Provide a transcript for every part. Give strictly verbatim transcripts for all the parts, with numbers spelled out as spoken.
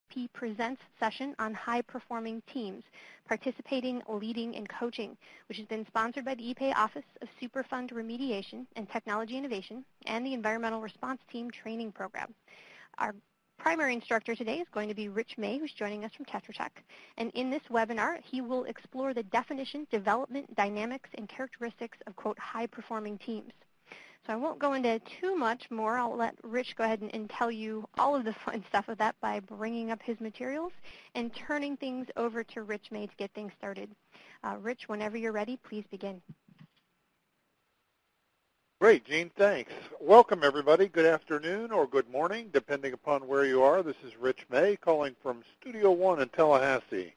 P Presents session on high-performing teams, participating, leading, and coaching, which has been sponsored by the E P A Office of Superfund Remediation and Technology Innovation and the Environmental Response Team Training Program. Our primary instructor today is going to be Rich May, who's joining us from Tetra Tech. And in this webinar, he will explore the definition, development, dynamics, and characteristics of, quote, high-performing teams. So I won't go into too much more. I'll let Rich go ahead and, and tell you all of the fun stuff of that by bringing up his materials and turning things over to Rich May to get things started. Uh, Rich, whenever you're ready, please begin. Great, Jean, thanks. Welcome, everybody. Good afternoon or good morning, depending upon where you are. This is Rich May calling from Studio One in Tallahassee.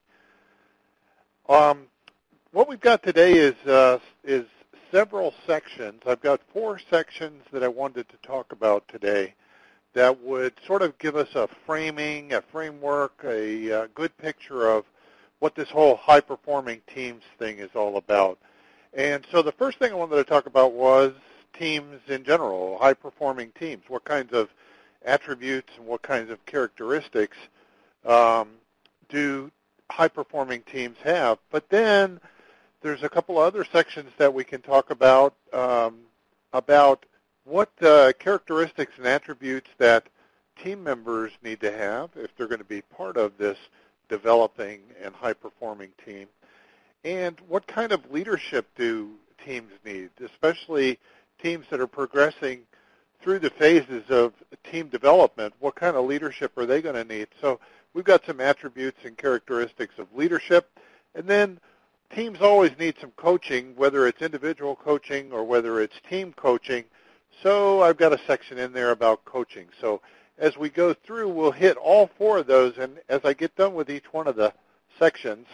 Um, what we've got today is uh, is several sections. I've got four sections that I wanted to talk about today that would sort of give us a framing, a framework, a, a good picture of what this whole high-performing teams thing is all about. And so the first thing I wanted to talk about was teams in general, high-performing teams. What kinds of attributes and what kinds of characteristics um, do high-performing teams have? But then there's a couple other sections that we can talk about, um, about what uh, characteristics and attributes that team members need to have if they're going to be part of this developing and high-performing team, and what kind of leadership do teams need, especially teams that are progressing through the phases of team development. What kind of leadership are they going to need? So we've got some attributes and characteristics of leadership, and then teams always need some coaching, whether it's individual coaching or whether it's team coaching. So I've got a section in there about coaching. So as we go through, we'll hit all four of those, and as I get done with each one of the sections,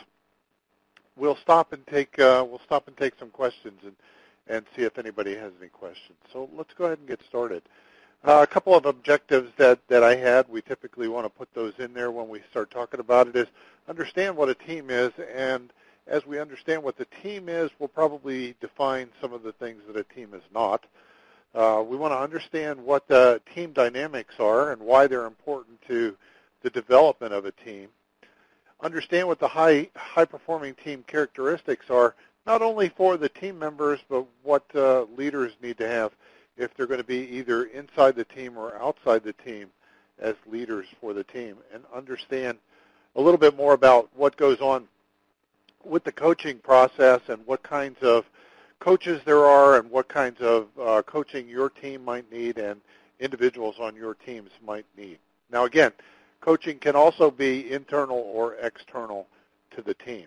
we'll stop and take uh, we'll stop and take some questions and and see if anybody has any questions. So let's go ahead and get started. Uh, a couple of objectives that, that I had, we typically want to put those in there when we start talking about it, is understand what a team is, and as we understand what the team is, we'll probably define some of the things that a team is not. Uh, we want to understand what the team dynamics are and why they're important to the development of a team. Understand what the high, high-performing team characteristics are, not only for the team members, but what uh, leaders need to have if they're going to be either inside the team or outside the team as leaders for the team, and understand a little bit more about what goes on with the coaching process and what kinds of coaches there are and what kinds of uh, coaching your team might need and individuals on your teams might need. Now, again, coaching can also be internal or external to the teams.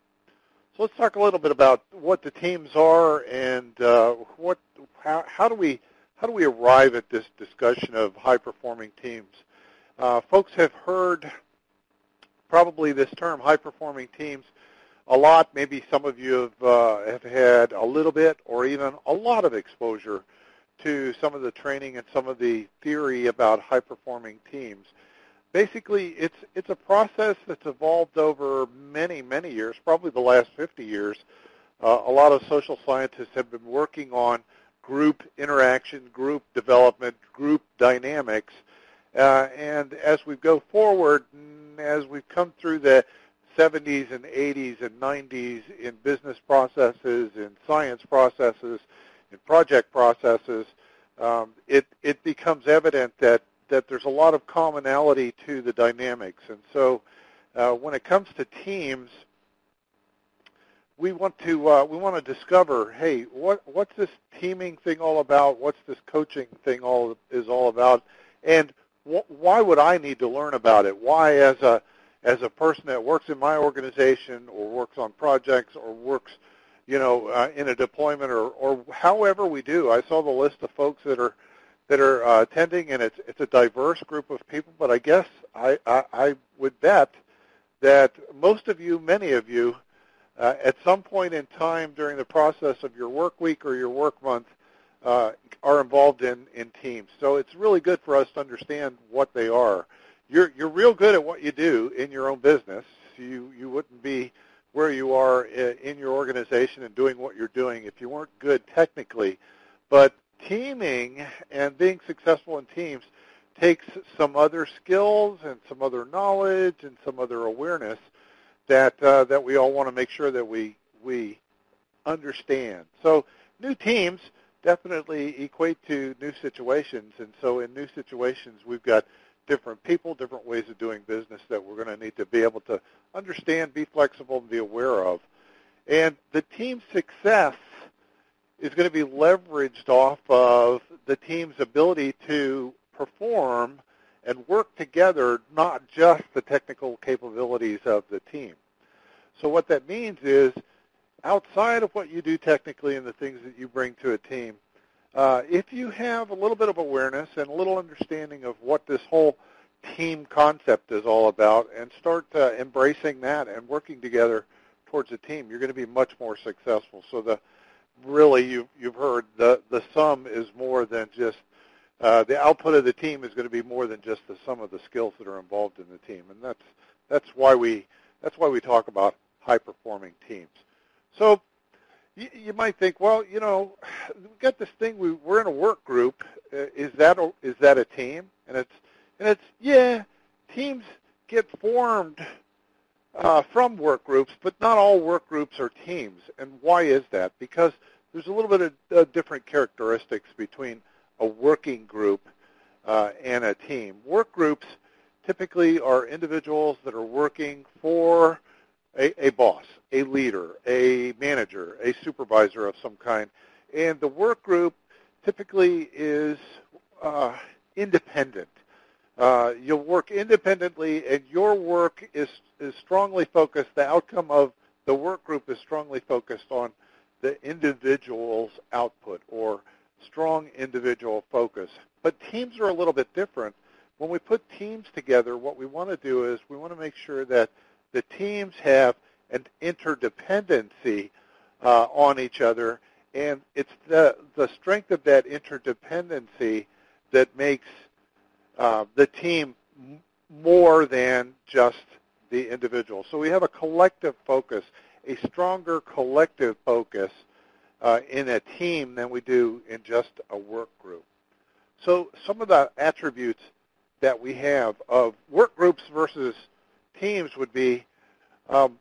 So let's talk a little bit about what the teams are and uh, what, how, how do we how do we arrive at this discussion of high-performing teams. Uh, folks have heard probably this term, high-performing teams, a lot. Maybe some of you have, uh, have had a little bit or even a lot of exposure to some of the training and some of the theory about high-performing teams. Basically, it's it's a process that's evolved over many, many years, probably the last fifty years. Uh, a lot of social scientists have been working on group interaction, group development, group dynamics. Uh, and as we go forward, as we've come through the seventies and eighties and nineties in business processes, in science processes, in project processes, um, it, it becomes evident that, that there's a lot of commonality to the dynamics. And so uh, when it comes to teams, we want to uh, we want to discover, hey, what what's this teaming thing all about? What's this coaching thing all is all about? And wh- why would I need to learn about it? Why, as a as a person that works in my organization or works on projects or works, you know, uh, in a deployment or, or however we do. I saw the list of folks that are that are uh, attending, and it's it's a diverse group of people. But I guess I, I, I would bet that most of you, many of you, uh, at some point in time during the process of your work week or your work month, uh, are involved in, in teams. So it's really good for us to understand what they are. You're you're real good at what you do in your own business. You you wouldn't be where you are in your organization and doing what you're doing if you weren't good technically. But teaming and being successful in teams takes some other skills and some other knowledge and some other awareness that uh, that we all want to make sure that we we understand. So new teams definitely equate to new situations, and so in new situations we've got different people, different ways of doing business that we're going to need to be able to understand, be flexible, and be aware of. And the team's success is going to be leveraged off of the team's ability to perform and work together, not just the technical capabilities of the team. So what that means is, outside of what you do technically and the things that you bring to a team, uh, if you have a little bit of awareness and a little understanding of what this whole team concept is all about and start uh, embracing that and working together towards a team, you're going to be much more successful. So the really, you've, you've heard, the, the sum is more than just, uh, the output of the team is going to be more than just the sum of the skills that are involved in the team. And that's, that's, why, we, that's why we talk about high-performing teams. So you, you might think, well, you know, we've got this thing, we, we're in a work group. Uh, is, that a, is that a team? And it's, and it's yeah, teams get formed Uh, from work groups, but not all work groups are teams. And why is that? Because there's a little bit of uh, different characteristics between a working group uh, and a team. Work groups typically are individuals that are working for a, a boss, a leader, a manager, a supervisor of some kind. And the work group typically is uh, independent. Uh, you'll work independently, and your work is, is strongly focused, the outcome of the work group is strongly focused on the individual's output or strong individual focus. But teams are a little bit different. When we put teams together, what we want to do is we want to make sure that the teams have an interdependency uh, on each other, and it's the, the strength of that interdependency that makes Uh, the team m- more than just the individual. So we have a collective focus, a stronger collective focus uh, in a team than we do in just a work group. So some of the attributes that we have of work groups versus teams would be um,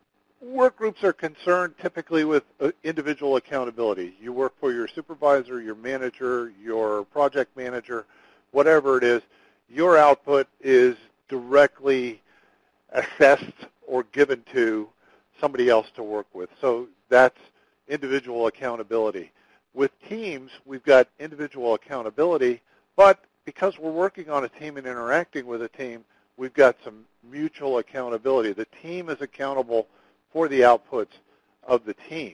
work groups are concerned typically with uh, individual accountability. You work for your supervisor, your manager, your project manager, whatever it is, your output is directly assessed or given to somebody else to work with. So that's individual accountability. With teams, we've got individual accountability, but because we're working on a team and interacting with a team, we've got some mutual accountability. The team is accountable for the outputs of the team.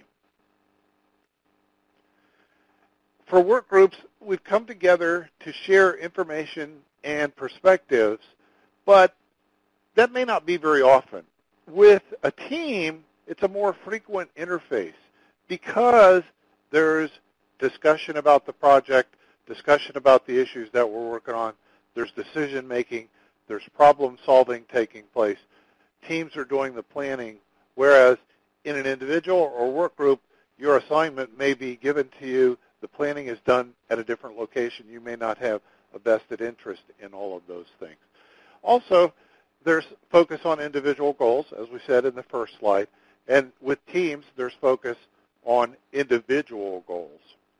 For work groups, we've come together to share information and perspectives, but that may not be very often. With a team, it's a more frequent interface because there's discussion about the project, discussion about the issues that we're working on, there's decision-making, there's problem-solving taking place. Teams are doing the planning, whereas in an individual or work group, your assignment may be given to you. The planning is done at a different location. You may not have a vested interest in all of those things. Also, there's focus on individual goals, as we said in the first slide. And with teams, there's focus on individual goals.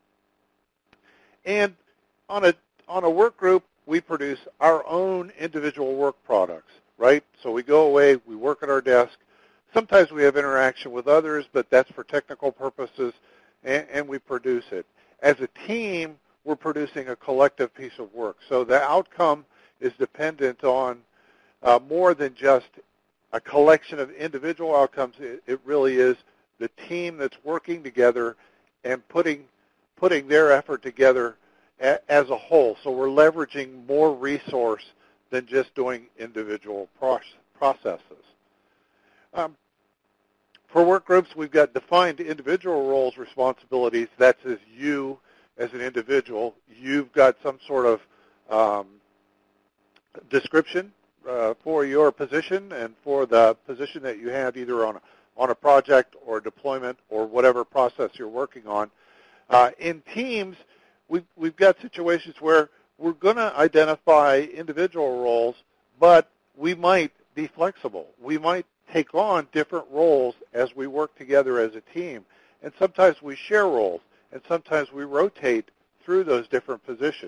And on a, on a work group, we produce our own individual work products, right? So we go away, we work at our desk. Sometimes we have interaction with others, but that's for technical purposes, and, and we produce it. As a team, we're producing a collective piece of work. So the outcome is dependent on uh, more than just a collection of individual outcomes. It, it really is the team that's working together and putting, putting their effort together a, as a whole. So we're leveraging more resource than just doing individual processes. Um, For work groups, we've got defined individual roles, responsibilities. That's as you, as an individual, you've got some sort of um, description uh, for your position and for the position that you have either on a, on a project or deployment or whatever process you're working on. Uh, in teams, we've, we've got situations where we're going to identify individual roles, but we might be flexible. We might take on different roles as we work together as a team. And sometimes we share roles, and sometimes we rotate through those different positions.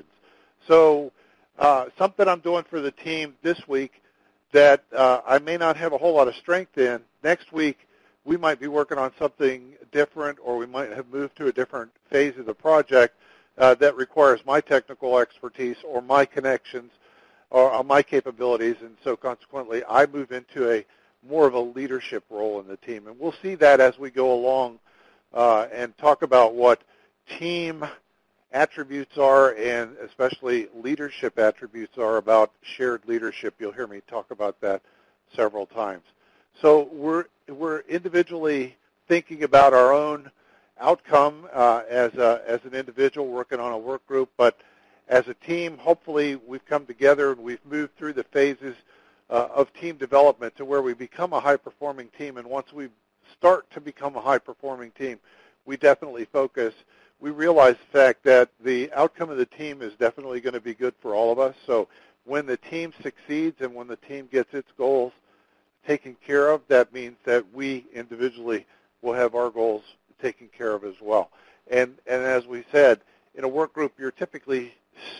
So uh, something I'm doing for the team this week that uh, I may not have a whole lot of strength in, next week we might be working on something different, or we might have moved to a different phase of the project uh, that requires my technical expertise or my connections or uh, my capabilities, and so consequently I move into a more of a leadership role in the team. And we'll see that as we go along uh, and talk about what team attributes are, and especially leadership attributes are about shared leadership. You'll hear me talk about that several times. So we're, we're individually thinking about our own outcome uh, as, a, as an individual working on a work group, but as a team, hopefully we've come together and we've moved through the phases uh, of team development to where we become a high-performing team. And once we start to become a high-performing team, we definitely focus. We realize the fact that the outcome of the team is definitely going to be good for all of us. So when the team succeeds and when the team gets its goals taken care of, that means that we individually will have our goals taken care of as well. And, and as we said, in a work group, you're typically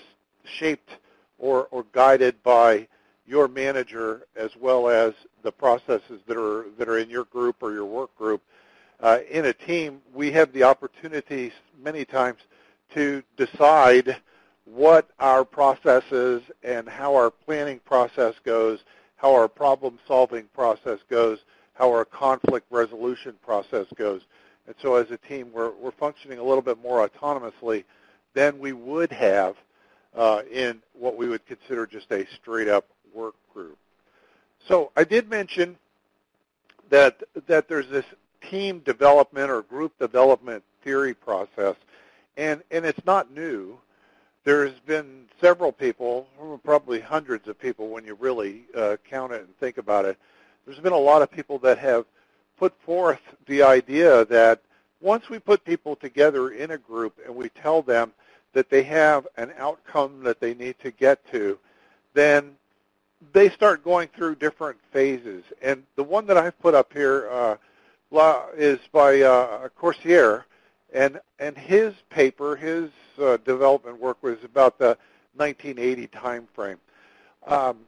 shaped or, or guided by your manager as well as the processes that are, that are in your group or your work group. Uh, in a team, we have the opportunities many times to decide what our process is and how our planning process goes, how our problem-solving process goes, how our conflict resolution process goes. And so as a team, we're, we're functioning a little bit more autonomously than we would have uh, in what we would consider just a straight-up work group. So I did mention that, that there's this team development or group development theory process, and, and it's not new. There's been several people, probably hundreds of people when you really uh, count it and think about it. There's been a lot of people that have put forth the idea that once we put people together in a group and we tell them that they have an outcome that they need to get to, then they start going through different phases. And the one that I've put up here uh, is by uh, Corsair, and and his paper, his uh, development work was about the nineteen eighty time frame. Um,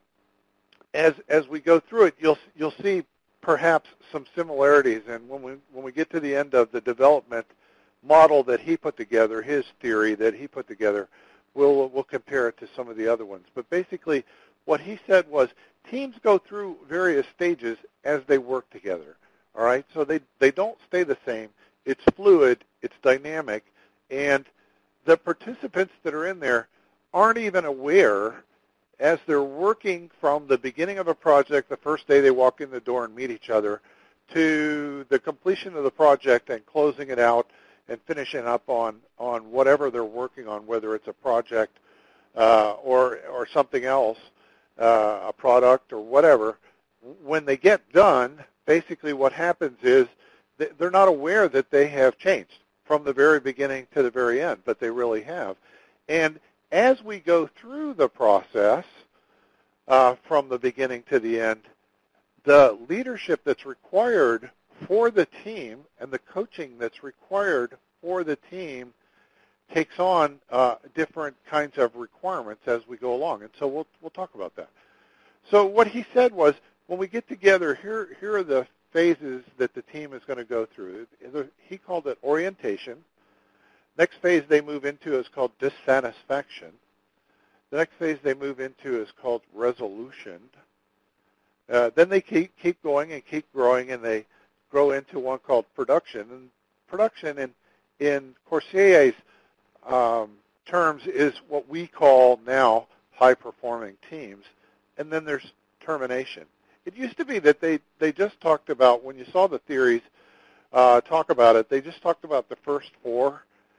as as we go through it, you'll you'll see perhaps some similarities, and when we when we get to the end of the development model that he put together, his theory that he put together, we'll we'll compare it to some of the other ones. But basically, what he said was teams go through various stages as they work together. All right, so they they don't stay the same. It's fluid, it's dynamic, and the participants that are in there aren't even aware as they're working from the beginning of a project, the first day they walk in the door and meet each other, to the completion of the project and closing it out and finishing up on, on whatever they're working on, whether it's a project uh, or, or something else, uh, a product or whatever. When they get done, basically what happens is they're not aware that they have changed from the very beginning to the very end, but they really have. And as we go through the process uh, from the beginning to the end, the leadership that's required for the team and the coaching that's required for the team takes on uh, different kinds of requirements as we go along. And so we'll, we'll talk about that. So what he said was, when we get together, here, here are the phases that the team is going to go through. He called it orientation. Next phase they move into is called dissatisfaction. The next phase they move into is called resolution. Uh, then they keep, keep going and keep growing, and they grow into one called production. And production in, in Corsair's um, terms is what we call now high-performing teams. And then there's termination. It used to be that they, they just talked about, when you saw the theories uh, talk about it, they just talked about the first four.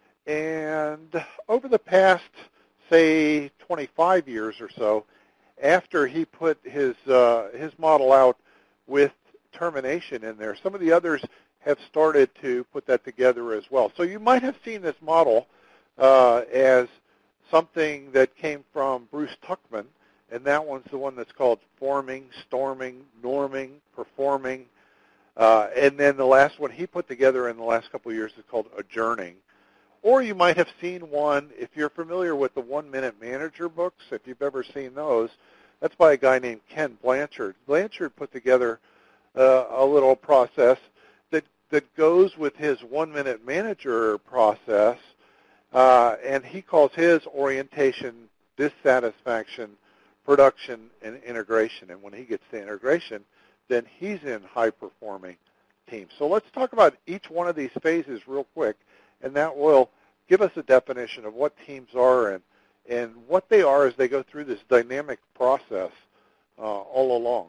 And over the past, say, twenty-five years or so, after he put his uh, his model out with termination in there, some of the others have started to put that together as well. So you might have seen this model uh, as something that came from Bruce Tuckman, and that one's the one that's called forming, storming, norming, performing. Uh, and then the last one he put together in the last couple of years is called adjourning. Or you might have seen one, if you're familiar with the One-Minute Manager books, if you've ever seen those, that's by a guy named Ken Blanchard. Blanchard put together uh, a little process that, that goes with his One-Minute Manager process, uh, and he calls his orientation, dissatisfaction, production, and integration. And when he gets to integration, then he's in high-performing teams. So let's talk about each one of these phases real quick, and that will give us a definition of what teams are and, and what they are as they go through this dynamic process uh, all along.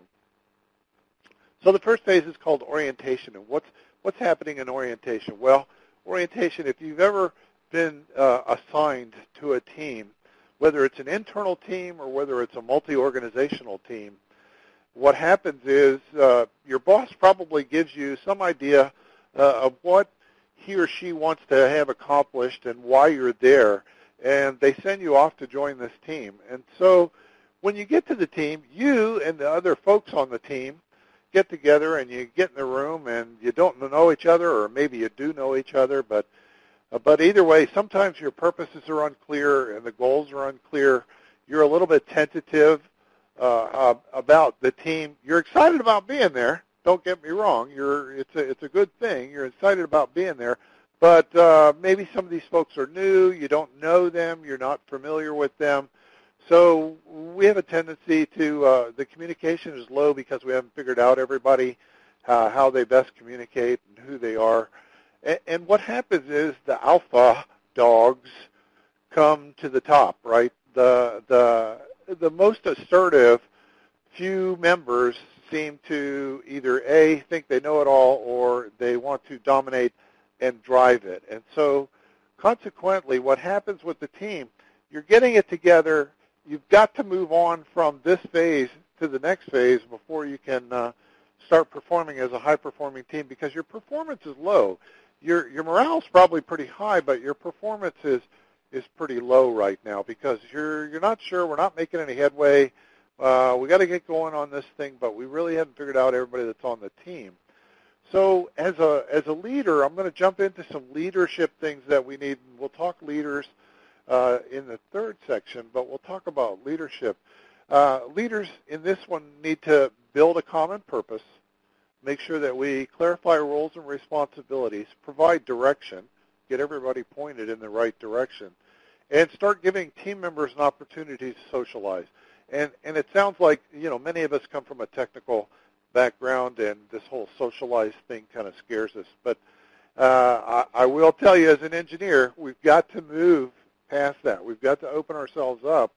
So the first phase is called orientation, and what's, what's happening in orientation? Well, orientation, if you've ever been uh, assigned to a team, whether it's an internal team or whether it's a multi-organizational team, what happens is uh, your boss probably gives you some idea uh, of what he or she wants to have accomplished and why you're there, and they send you off to join this team. And so when you get to the team, you and the other folks on the team get together and you get in the room and you don't know each other, or maybe you do know each other, but uh, but either way, sometimes your purposes are unclear and the goals are unclear. You're a little bit tentative Uh, uh, about the team. You're excited about being there. Don't get me wrong. You're it's a it's a good thing. You're excited about being there, but uh, maybe some of these folks are new. You don't know them. You're not familiar with them. So we have a tendency to uh, the communication is low because we haven't figured out everybody uh, how they best communicate and who they are. And, and what happens is the alpha dogs come to the top, right? The the the most assertive few members seem to either A, think they know it all, or they want to dominate and drive it. And so consequently, what happens with the team, you're getting it together. You've got to move on from this phase to the next phase before you can uh, start performing as a high-performing team, because your performance is low. Your, your morale is probably pretty high, but your performance is is pretty low right now because you're you're not sure. We're not making any headway. Uh, we got to get going on this thing, but we really haven't figured out everybody that's on the team. So as a as a leader, I'm going to jump into some leadership things that we need. We'll talk leaders uh, in the third section, but we'll talk about leadership. Uh, leaders in this one need to build a common purpose, make sure that we clarify roles and responsibilities, provide direction, get everybody pointed in the right direction, and start giving team members an opportunity to socialize. And and it sounds like, you know, many of us come from a technical background, and this whole socialize thing kind of scares us. But uh, I, I will tell you, as an engineer, we've got to move past that. We've got to open ourselves up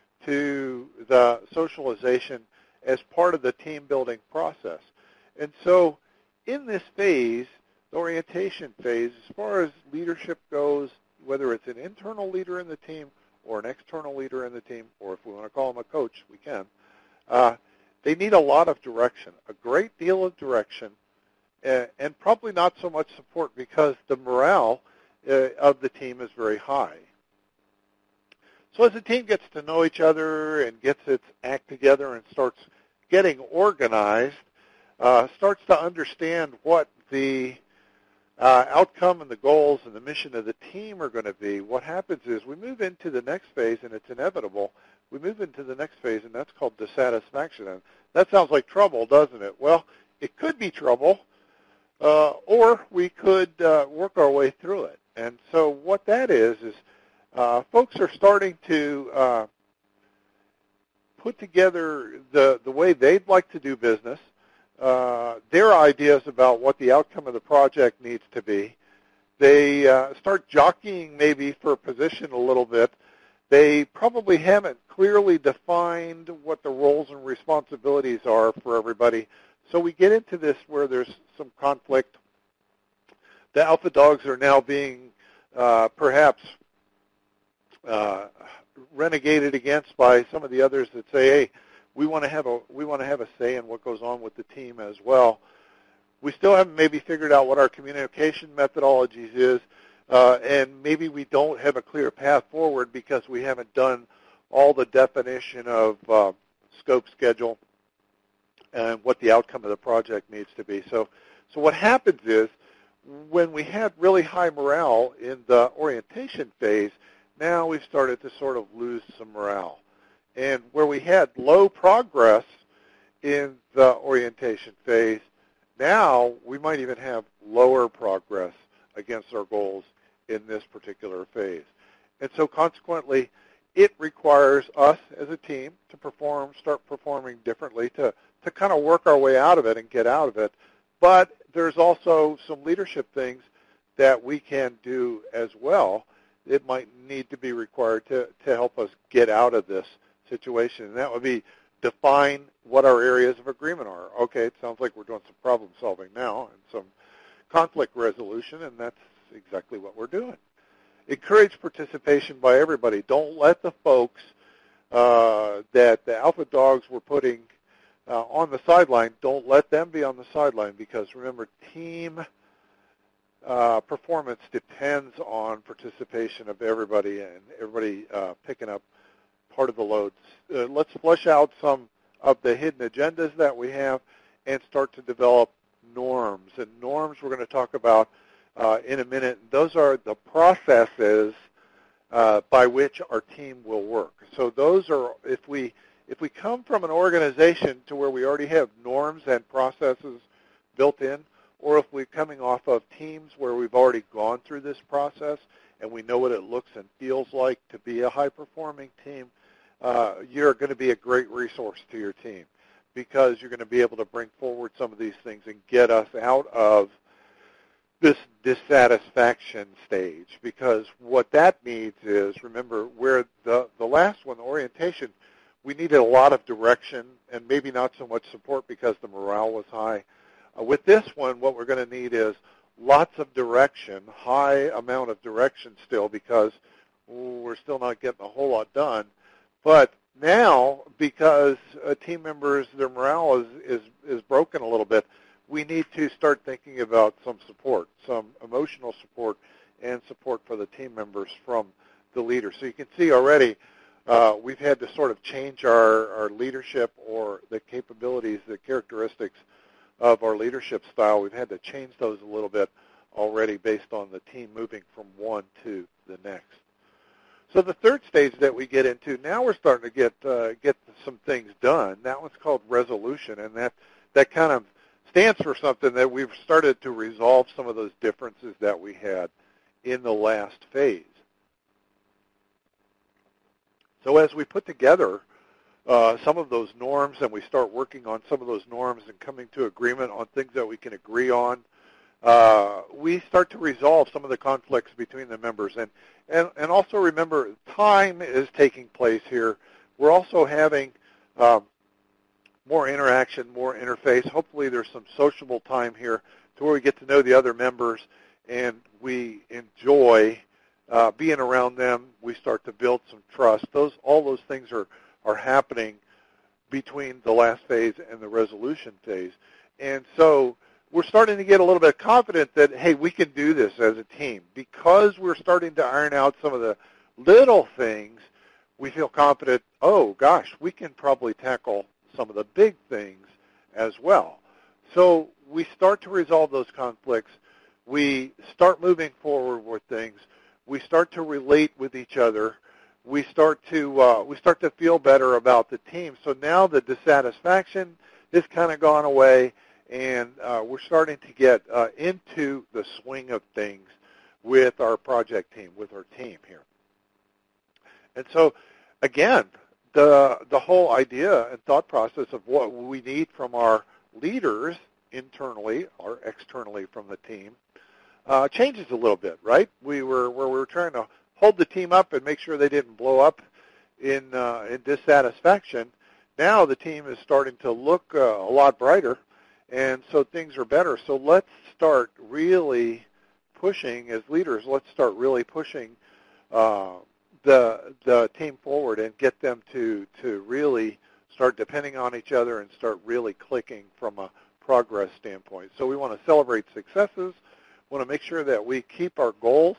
to the socialization as part of the team-building process. And so in this phase, the orientation phase, as far as leadership goes, whether it's an internal leader in the team or an external leader in the team, or if we want to call them a coach, we can, uh, they need a lot of direction, a great deal of direction, uh, and probably not so much support because the morale uh, of the team is very high. So as the team gets to know each other and gets its act together and starts getting organized, uh, starts to understand what the uh, outcome and the goals and the mission of the team are going to be, what happens is we move into the next phase, and it's inevitable. We move into the next phase, and that's called dissatisfaction. And that sounds like trouble, doesn't it? Well, it could be trouble, uh, or we could uh, work our way through it. And so what that is is uh, folks are starting to uh, put together the, the way they'd like to do business, uh, their ideas about what the outcome of the project needs to be. They uh, start jockeying maybe for position a little bit. They probably haven't clearly defined what the roles and responsibilities are for everybody. So we get into this where there's some conflict. The alpha dogs are now being uh, perhaps uh, renegated against by some of the others that say, hey, we want to have a we want to have a say in what goes on with the team as well. We still haven't maybe figured out what our communication methodologies is, uh, and maybe we don't have a clear path forward because we haven't done all the definition of uh, scope, schedule, and what the outcome of the project needs to be. So, so what happens is when we had really high morale in the orientation phase, now we've started to sort of lose some morale. And where we had low progress in the orientation phase, now we might even have lower progress against our goals in this particular phase. And so consequently, it requires us as a team to perform, start performing differently, to, to kind of work our way out of it and get out of it. But there's also some leadership things that we can do as well. It might need to be required to, to help us get out of this situation. And that would be define what our areas of agreement are. Okay, it sounds like we're doing some problem solving now and some conflict resolution, and that's exactly what we're doing. Encourage participation by everybody. Don't let the folks uh, that the alpha dogs were putting uh, on the sideline, don't let them be on the sideline, because remember, team uh, performance depends on participation of everybody and everybody uh, picking up part of the loads. Uh, let's flush out some of the hidden agendas that we have and start to develop norms. And norms we're going to talk about uh, in a minute. Those are the processes uh, by which our team will work. So those are, if we if we come from an organization to where we already have norms and processes built in, or if we're coming off of teams where we've already gone through this process and we know what it looks and feels like to be a high-performing team, uh, you're going to be a great resource to your team, because you're going to be able to bring forward some of these things and get us out of this dissatisfaction stage. Because what that needs is, remember, where the, the last one, the orientation, we needed a lot of direction and maybe not so much support because the morale was high. Uh, with this one, what we're going to need is lots of direction, high amount of direction still, because ooh, we're still not getting a whole lot done. But now, because uh, team members, their morale is, is, is broken a little bit, we need to start thinking about some support, some emotional support, and support for the team members from the leader. So you can see already uh, we've had to sort of change our, our leadership, or the capabilities, the characteristics of our leadership style. We've had to change those a little bit already based on the team moving from one to the next. So the third stage that we get into, now we're starting to get uh, get some things done. That one's called resolution, and that, that kind of stands for something that we've started to resolve some of those differences that we had in the last phase. So as we put together uh, some of those norms and we start working on some of those norms and coming to agreement on things that we can agree on, uh, we start to resolve some of the conflicts between the members. And, and, and also remember, time is taking place here. We're also having um, more interaction, more interface. Hopefully there's some sociable time here to where we get to know the other members and we enjoy uh, being around them. We start to build some trust. Those, all those things are, are happening between the last phase and the resolution phase. And so we're starting to get a little bit confident that, hey, we can do this as a team. Because we're starting to iron out some of the little things, we feel confident, oh, gosh, we can probably tackle some of the big things as well. So we start to resolve those conflicts. We start moving forward with things. We start to relate with each other. We start to uh, we start to feel better about the team. So now the dissatisfaction has kind of gone away, and uh, we're starting to get uh, into the swing of things with our project team, with our team here. And so, again, the the whole idea and thought process of what we need from our leaders internally or externally from the team uh, changes a little bit, right? We were where we were trying to hold the team up and make sure they didn't blow up in uh, in dissatisfaction. Now the team is starting to look uh, a lot brighter, and so things are better. So let's start really pushing as leaders. Let's start really pushing uh, the the team forward and get them to to really start depending on each other and start really clicking from a progress standpoint. So we want to celebrate successes. We want to make sure that we keep our goals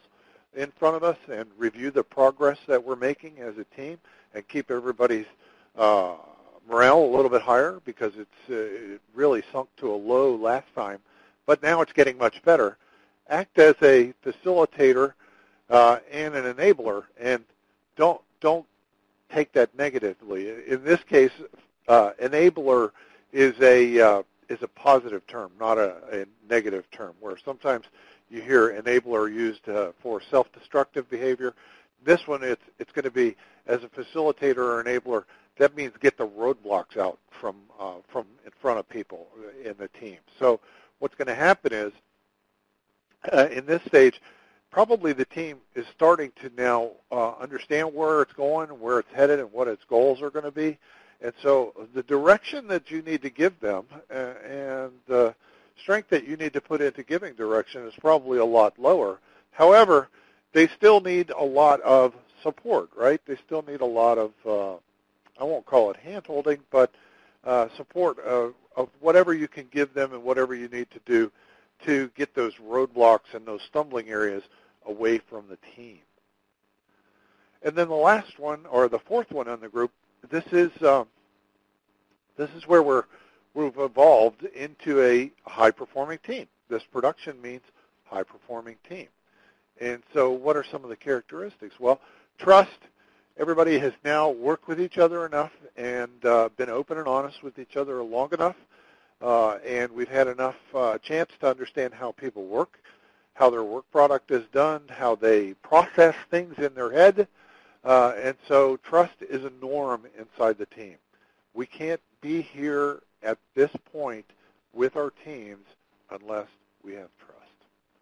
in front of us and review the progress that we're making as a team and keep everybody's uh, morale a little bit higher, because it's uh, it really sunk to a low last time, but now it's getting much better. Act as a facilitator uh, and an enabler, and don't don't take that negatively. In this case, uh, enabler is a uh, is a positive term, not a, a negative term, where sometimes you hear enabler used uh, for self-destructive behavior. This one, it's it's going to be as a facilitator or enabler. That means get the roadblocks out from uh, from in front of people in the team. So what's going to happen is, uh, in this stage, probably the team is starting to now uh, understand where it's going, where it's headed, and what its goals are going to be. And so the direction that you need to give them uh, and the strength that you need to put into giving direction is probably a lot lower. However, they still need a lot of support, right? They still need a lot of, uh, I won't call it hand-holding, but uh, support of, of whatever you can give them and whatever you need to do to get those roadblocks and those stumbling areas away from the team. And then the last one, or the fourth one on the group, this is um, this is where we're we've evolved into a high-performing team. This production means high-performing team. And so what are some of the characteristics? Well, trust. Everybody has now worked with each other enough and uh, been open and honest with each other long enough, uh, and we've had enough uh, chance to understand how people work, how their work product is done, how they process things in their head. Uh, and so trust is a norm inside the team. We can't be here at this point with our teams unless we have trust.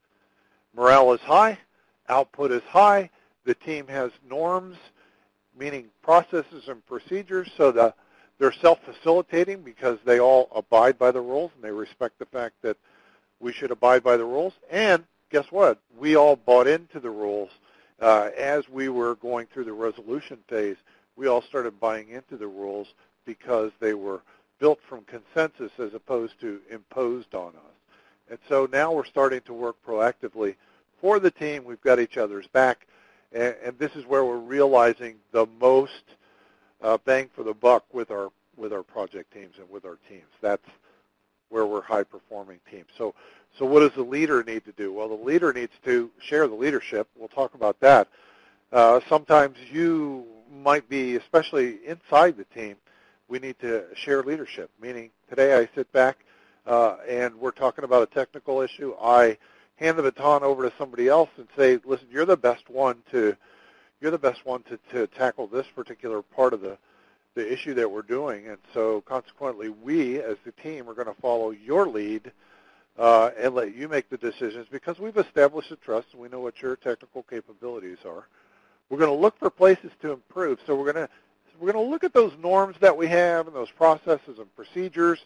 Morale is high. Output is high. The team has norms, meaning processes and procedures, so that they're self-facilitating because they all abide by the rules and they respect the fact that we should abide by the rules. And guess what? We all bought into the rules. Uh, as we were going through the resolution phase, we all started buying into the rules because they were built from consensus as opposed to imposed on us. And so now we're starting to work proactively for the team. We've got each other's back, and, and this is where we're realizing the most uh, bang for the buck with our with our project teams and with our teams. That's where we're high-performing teams. So, so what does the leader need to do? Well, the leader needs to share the leadership. We'll talk about that. Uh, sometimes you might be, especially inside the team, we need to share leadership, meaning today I sit back uh, and we're talking about a technical issue. I hand the baton over to somebody else and say, listen, you're the best one to you're the best one to, to tackle this particular part of the, the issue that we're doing. And so consequently, we as the team are going to follow your lead uh, and let you make the decisions because we've established a trust and we know what your technical capabilities are. We're going to look for places to improve. So we're going to we're going to look at those norms that we have and those processes and procedures,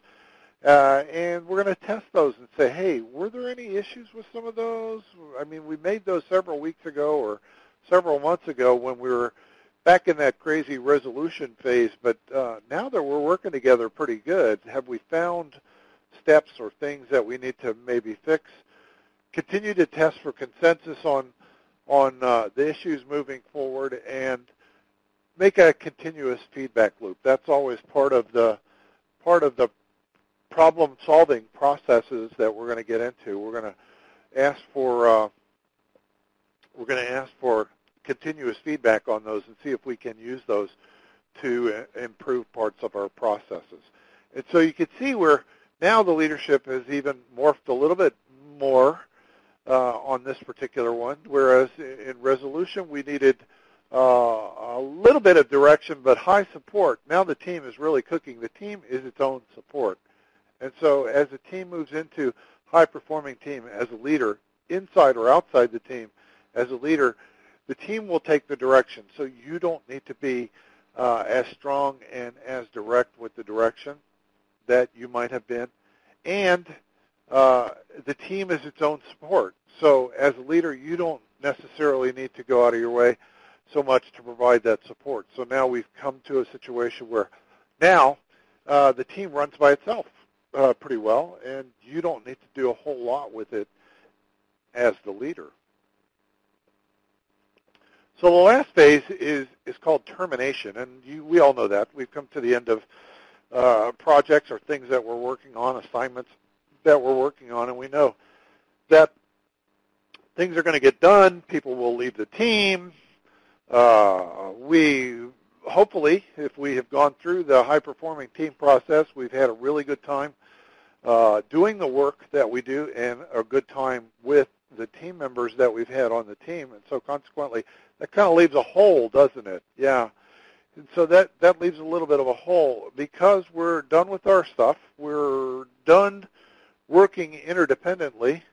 uh, and we're going to test those and say, hey, were there any issues with some of those? I mean, we made those several weeks ago or several months ago when we were back in that crazy resolution phase, but uh, now that we're working together pretty good, have we found steps or things that we need to maybe fix? Continue to test for consensus on on uh, the issues moving forward and make a continuous feedback loop. That's always part of the part of the problem-solving processes that we're going to get into. We're going to ask for uh, we're going to ask for continuous feedback on those and see if we can use those to uh, improve parts of our processes. And so you can see where now the leadership has even morphed a little bit more uh, on this particular one, whereas in resolution we needed uh, a little bit of direction but high support. Now the team is really cooking. The team is its own support. And so as the team moves into high-performing team as a leader, inside or outside the team, as a leader, the team will take the direction. So you don't need to be uh, as strong and as direct with the direction that you might have been. And uh, the team is its own support. So as a leader, you don't necessarily need to go out of your way so much to provide that support. So now we've come to a situation where now uh, the team runs by itself uh, pretty well, and you don't need to do a whole lot with it as the leader. So the last phase is, is called termination, and you, we all know that. We've come to the end of uh, projects or things that we're working on, assignments that we're working on, and we know that things are going to get done. People will leave the team. Uh, we hopefully, if we have gone through the high-performing team process, we've had a really good time uh, doing the work that we do and a good time with the team members that we've had on the team. And so consequently, that kind of leaves a hole, doesn't it? Yeah. And so that, that leaves a little bit of a hole. Because we're done with our stuff, we're done working interdependently,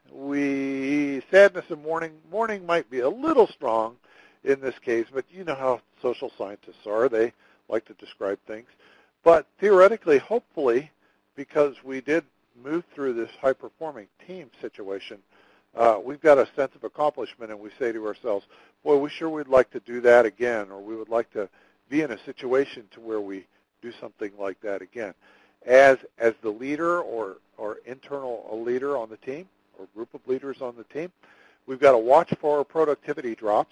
we, sadness and mourning, mourning might be a little strong in this case, but you know how social scientists are. They like to describe things. But theoretically, hopefully, because we did move through this high-performing team situation, uh, we've got a sense of accomplishment, and we say to ourselves, boy, we sure would like to do that again, or we would like to be in a situation to where we do something like that again. As, as the leader or, or internal leader on the team, or group of leaders on the team, we've got to watch for productivity drops.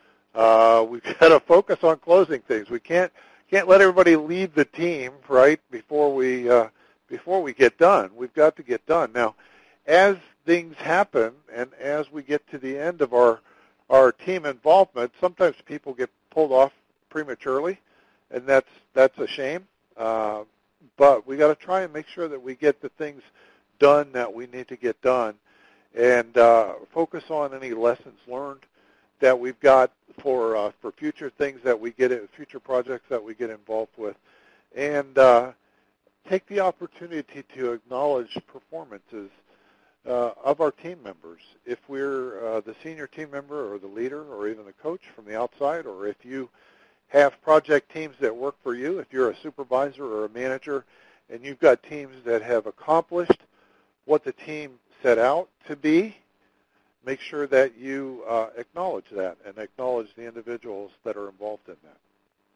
Uh, we've got to focus on closing things. We can't can't let everybody leave the team right before we uh, before we get done. We've got to get done. Now, as things happen and as we get to the end of our our team involvement, sometimes people get pulled off prematurely, and that's that's a shame. Uh, but we got to try and make sure that we get the things done that we need to get done, and uh, focus on any lessons learned that we've got for uh, for future things that we get, future projects that we get involved with, and uh, take the opportunity to acknowledge performances uh, of our team members. If we're uh, the senior team member or the leader or even the coach from the outside, or if you have project teams that work for you, if you're a supervisor or a manager and you've got teams that have accomplished what the team set out to be, make sure that you uh, acknowledge that and acknowledge the individuals that are involved in that.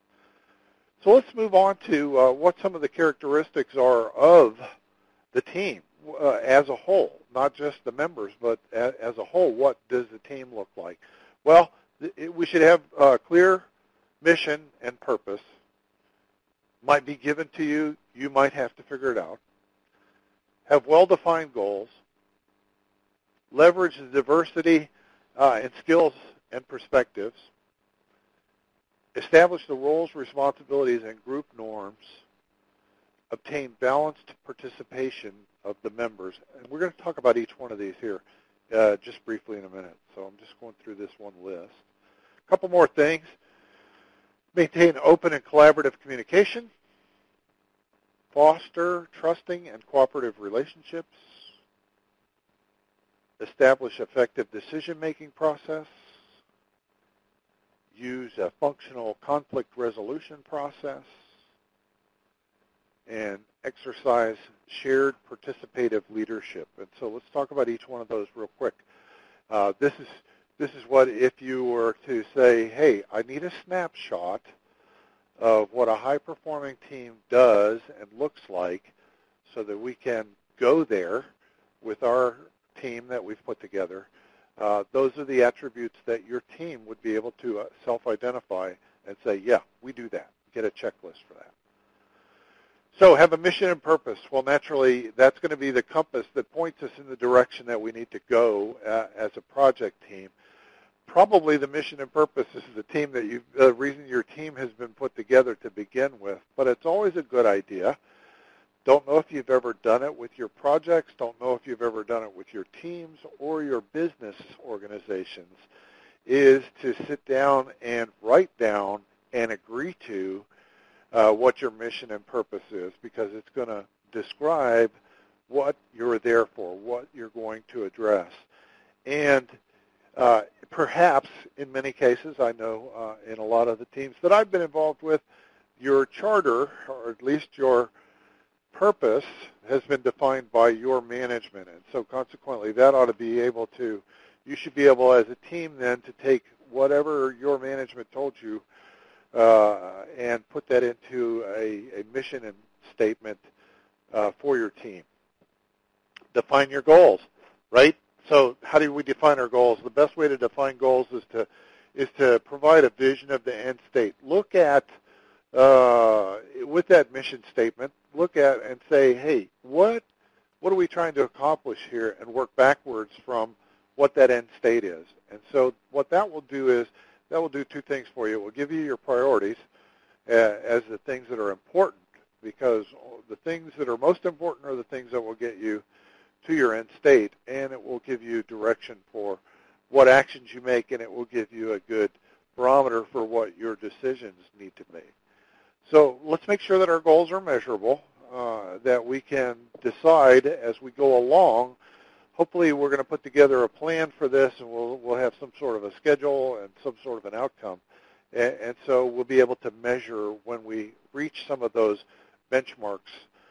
So let's move on to uh, what some of the characteristics are of the team uh, as a whole, not just the members, but a, as a whole. What does the team look like? Well, th- it, we should have a clear mission and purpose. Might be given to you. You might have to figure it out. Have well-defined goals. Leverage the diversity uh, in skills and perspectives. Establish the roles, responsibilities, and group norms. Obtain balanced participation of the members. And we're going to talk about each one of these here uh, just briefly in a minute. So I'm just going through this one list. A couple more things. Maintain open and collaborative communication. Foster trusting and cooperative relationships. Establish effective decision-making process. Use a functional conflict resolution process. And exercise shared participative leadership. And so let's talk about each one of those real quick. Uh, this is this is what if you were to say, hey, I need a snapshot of what a high-performing team does and looks like so that we can go there with our team that we've put together. Uh, those are the attributes that your team would be able to uh, self-identify and say, yeah, we do that. Get a checklist for that. So have a mission and purpose. Well, naturally, that's going to be the compass that points us in the direction that we need to go uh, as a project team. Probably the mission and purpose is the team that you, the reason your team has been put together to begin with. But it's always a good idea. Don't know if you've ever done it with your projects. Don't know if you've ever done it with your teams or your business organizations, is to sit down and write down and agree to uh, what your mission and purpose is, because it's going to describe what you're there for, what you're going to address. And uh, perhaps in many cases, I know uh, in a lot of the teams that I've been involved with, your charter, or at least your purpose, has been defined by your management. And so consequently, that ought to be able to, you should be able as a team then to take whatever your management told you uh, and put that into a, a mission and statement uh, for your team. Define your goals, right? So how do we define our goals? The best way to define goals is to is to provide a vision of the end state. Look at, uh, with that mission statement, look at and say, hey, what what are we trying to accomplish here, and work backwards from what that end state is. And so what that will do is that will do two things for you. It will give you your priorities uh, as the things that are important, because the things that are most important are the things that will get you to your end state, and it will give you direction for what actions you make, and it will give you a good barometer for what your decisions need to make. So let's make sure that our goals are measurable, uh, that we can decide as we go along. Hopefully we're going to put together a plan for this, and we'll, we'll have some sort of a schedule and some sort of an outcome. And, and so we'll be able to measure when we reach some of those benchmarks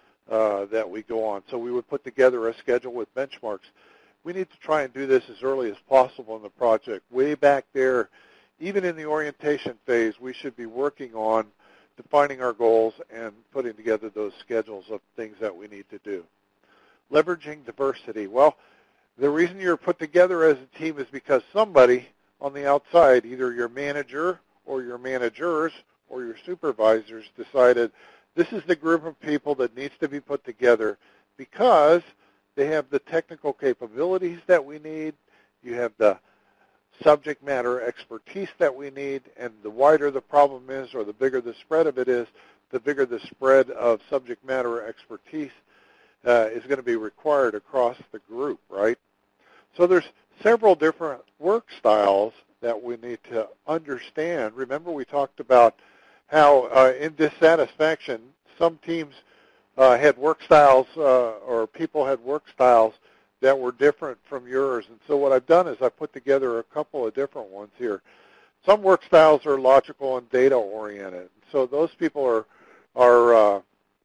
uh, that we go on. So we would put together a schedule with benchmarks. We need to try and do this as early as possible in the project. Way back there, even in the orientation phase, we should be working on defining our goals and putting together those schedules of things that we need to do. Leveraging diversity. Well, the reason you're put together as a team is because somebody on the outside, either your manager or your managers or your supervisors, decided this is the group of people that needs to be put together because they have the technical capabilities that we need. You have the subject matter expertise that we need, and the wider the problem is, or the bigger the spread of it is, the bigger the spread of subject matter expertise uh, is going to be required across the group, right? So there's several different work styles that we need to understand. Remember, we talked about how uh, in dissatisfaction, some teams uh, had work styles uh, or people had work styles that were different from yours. And so what I've done is I've put together a couple of different ones here. Some work styles are logical and data-oriented. So those people are, are uh,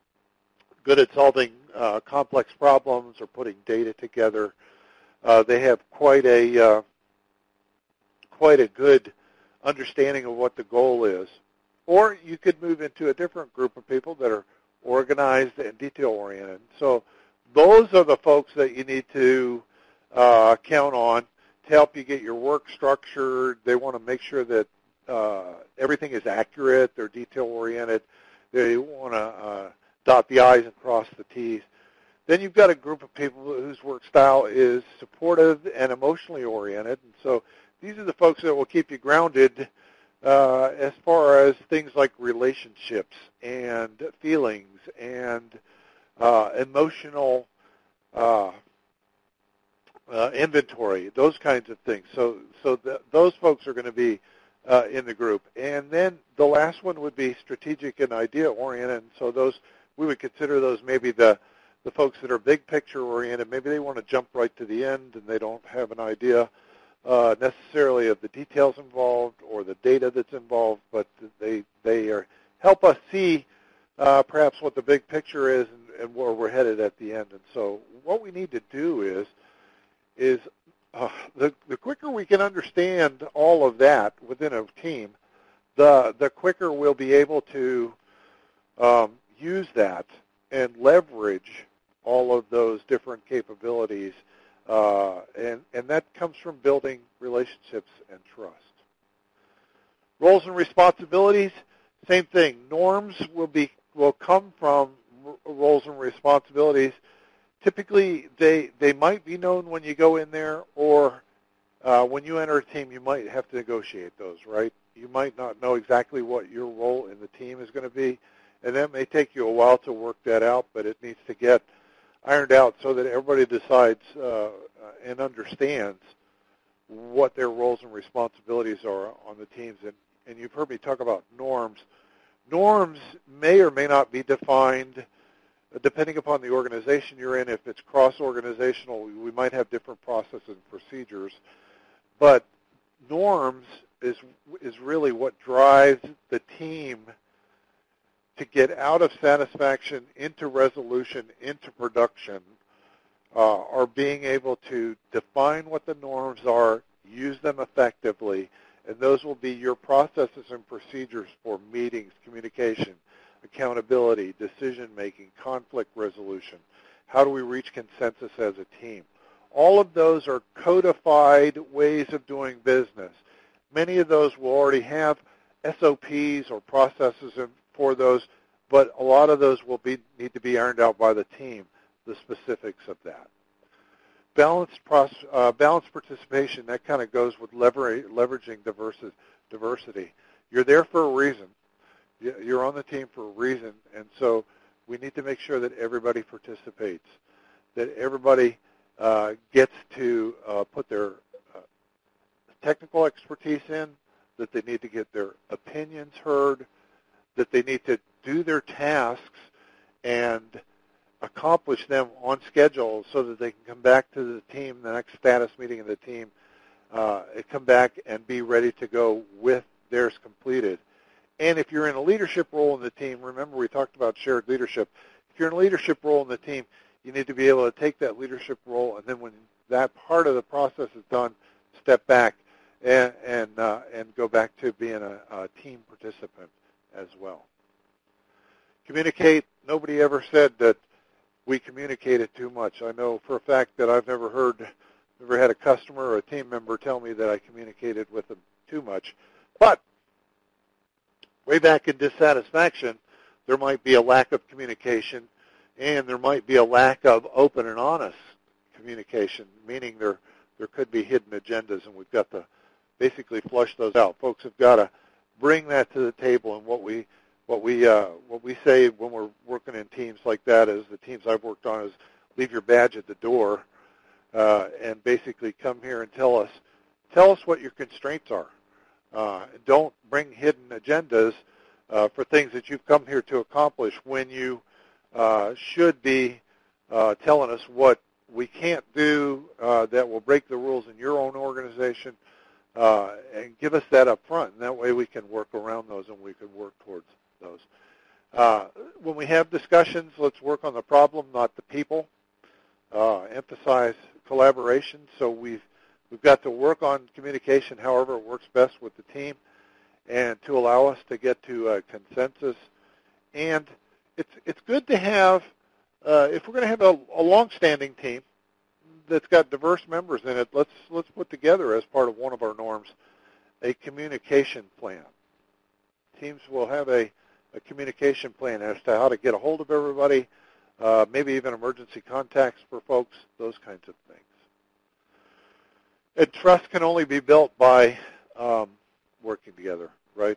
good at solving uh, complex problems or putting data together. Uh, they have quite a, uh, quite a good understanding of what the goal is. Or you could move into a different group of people that are organized and detail-oriented. So those are the folks that you need to uh, count on to help you get your work structured. They want to make sure that uh, everything is accurate. They're detail-oriented. They want to uh, dot the I's and cross the T's. Then you've got a group of people whose work style is supportive and emotionally oriented. And so these are the folks that will keep you grounded uh, as far as things like relationships and feelings and Uh, emotional uh, uh, inventory, those kinds of things. So, so the, those folks are going to be uh, in the group. And then the last one would be strategic and idea-oriented. So those, we would consider those maybe the, the folks that are big picture-oriented. Maybe they want to jump right to the end and they don't have an idea uh, necessarily of the details involved or the data that's involved, but they, they are, help us see uh, perhaps what the big picture is and, and where we're headed at the end. And so what we need to do is, is uh, the, the quicker we can understand all of that within a team, the, the quicker we'll be able to um, use that and leverage all of those different capabilities. Uh, and, and that comes from building relationships and trust. Roles and responsibilities, same thing. Norms will be will come from roles and responsibilities. Typically, they they might be known when you go in there, or uh, when you enter a team, you might have to negotiate those, right? You might not know exactly what your role in the team is going to be, and that may take you a while to work that out, but it needs to get ironed out so that everybody decides uh, and understands what their roles and responsibilities are on the teams. And, and you've heard me talk about norms. Norms may or may not be defined depending upon the organization you're in. If it's cross-organizational, we might have different processes and procedures. But norms is is really what drives the team to get out of satisfaction into resolution, into production, uh, or being able to define what the norms are, use them effectively, and those will be your processes and procedures for meetings, communication, accountability, decision-making, conflict resolution. How do we reach consensus as a team? All of those are codified ways of doing business. Many of those will already have S O Ps or processes in, for those, but a lot of those will be, need to be ironed out by the team, the specifics of that. Balanced, uh, balanced participation, that kind of goes with lever leveraging diversity, diversity. You're there for a reason. You're on the team for a reason, and so we need to make sure that everybody participates, that everybody uh, gets to uh, put their uh, technical expertise in, that they need to get their opinions heard, that they need to do their tasks and accomplish them on schedule so that they can come back to the team, the next status meeting of the team, uh, and come back and be ready to go with theirs completed. And if you're in a leadership role in the team, remember we talked about shared leadership. If you're in a leadership role in the team, you need to be able to take that leadership role, and then when that part of the process is done, step back and and, uh, and go back to being a, a team participant as well. Communicate. Nobody ever said that we communicated too much. I know for a fact that I've never heard, never had a customer or a team member tell me that I communicated with them too much. But way back in dissatisfaction, there might be a lack of communication, and there might be a lack of open and honest communication, meaning there there could be hidden agendas, and we've got to basically flush those out. Folks have got to bring that to the table, and what we what we uh, what we say when we're working in teams like that is the teams I've worked on is leave your badge at the door, uh, and basically come here and tell us tell us what your constraints are. Uh, don't bring hidden agendas uh, for things that you've come here to accomplish when you uh, should be uh, telling us what we can't do uh, that will break the rules in your own organization, uh, and give us that up front. And that way we can work around those and we can work towards those. Uh, when we have discussions, let's work on the problem, not the people. Uh, emphasize collaboration. So we've We've got to work on communication however it works best with the team and to allow us to get to a consensus. And it's it's good to have, uh, if we're going to have a, a long-standing team that's got diverse members in it, let's let's put together as part of one of our norms a communication plan. Teams will have a, a communication plan as to how to get a hold of everybody, uh, maybe even emergency contacts for folks, those kinds of things. And trust can only be built by um, working together, right?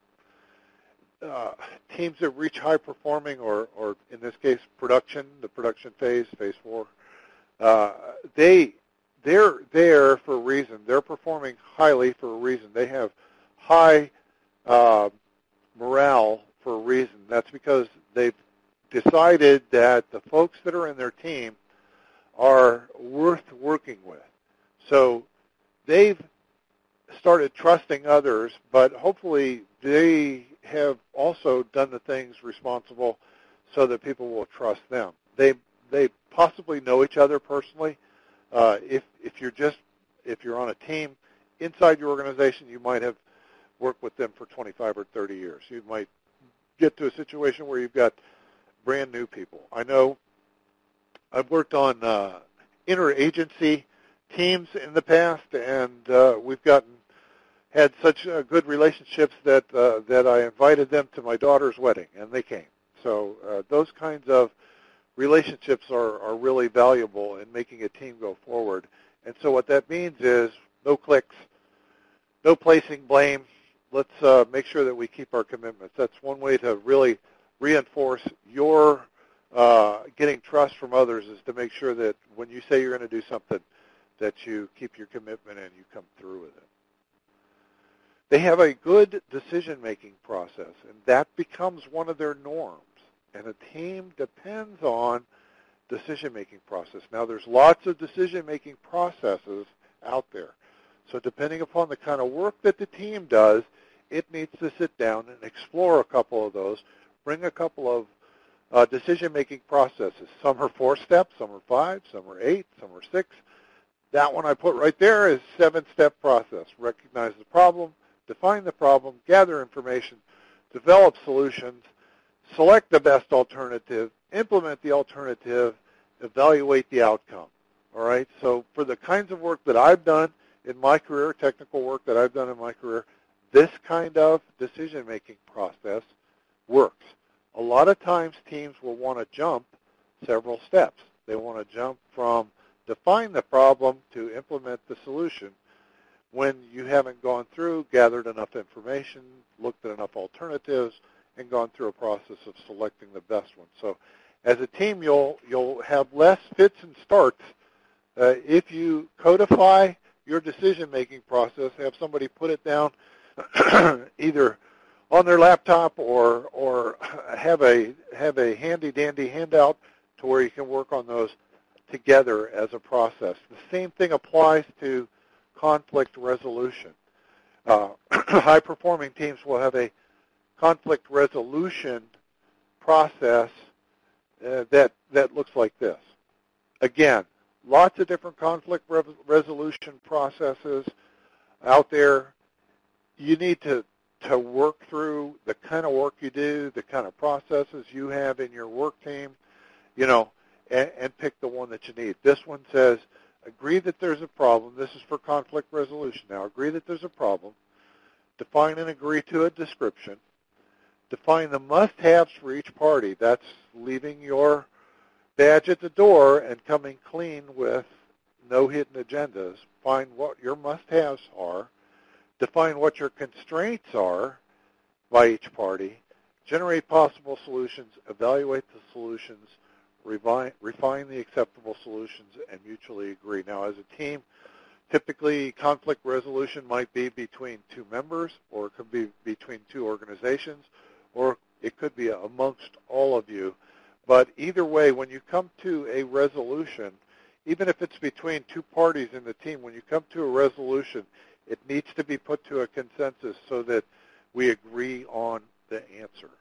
Uh, teams that reach high performing, or, or in this case, production, the production phase, phase four, uh, they, they're there for a reason. They're performing highly for a reason. They have high uh, morale for a reason. That's because they've decided that the folks that are in their team are worth working with. So they've started trusting others, but hopefully they have also done the things responsible so that people will trust them. They they possibly know each other personally. Uh, if if you're just if you're on a team inside your organization, you might have worked with them for twenty-five or thirty years. You might get to a situation where you've got brand new people. I know I've worked on uh, interagency teams in the past, and uh, we've gotten had such uh, good relationships that uh, that I invited them to my daughter's wedding, and they came. So uh, those kinds of relationships are, are really valuable in making a team go forward. And so what that means is no clicks, no placing blame. Let's uh, make sure that we keep our commitments. That's one way to really reinforce your uh, getting trust from others, is to make sure that when you say you're going to do something, that you keep your commitment and you come through with it. They have a good decision-making process, and that becomes one of their norms. And a team depends on decision-making process. Now, there's lots of decision-making processes out there. So depending upon the kind of work that the team does, it needs to sit down and explore a couple of those, bring a couple of uh, decision-making processes. Some are four steps, some are five, some are eight, some are six. That one I put right there is seven-step process. Recognize the problem, define the problem, gather information, develop solutions, select the best alternative, implement the alternative, evaluate the outcome. All right? So for the kinds of work that I've done in my career, technical work that I've done in my career, this kind of decision-making process works. A lot of times teams will want to jump several steps. They want to jump from define the problem to implement the solution when you haven't gone through, gathered enough information, looked at enough alternatives, and gone through a process of selecting the best one. So as a team, you'll, you'll have less fits and starts uh, if you codify your decision-making process, have somebody put it down either on their laptop or or have a have a handy-dandy handout to where you can work on those together as a process. The same thing applies to conflict resolution. Uh, high-performing teams will have a conflict resolution process uh, that that looks like this. Again, lots of different conflict re- resolution processes out there. You need to, to work through the kind of work you do, the kind of processes you have in your work team, you know, and, and pick the one that you need. This one says, agree that there's a problem. This is for conflict resolution now. Agree that there's a problem. Define and agree to a description. Define the must-haves for each party. That's leaving your badge at the door and coming clean with no hidden agendas. Find what your must-haves are. Define what your constraints are by each party. Generate possible solutions. Evaluate the solutions. Refine, refine the acceptable solutions and mutually agree. Now, as a team, typically conflict resolution might be between two members, or it could be between two organizations, or it could be amongst all of you. But either way, when you come to a resolution, even if it's between two parties in the team, when you come to a resolution, it needs to be put to a consensus so that we agree on the answer.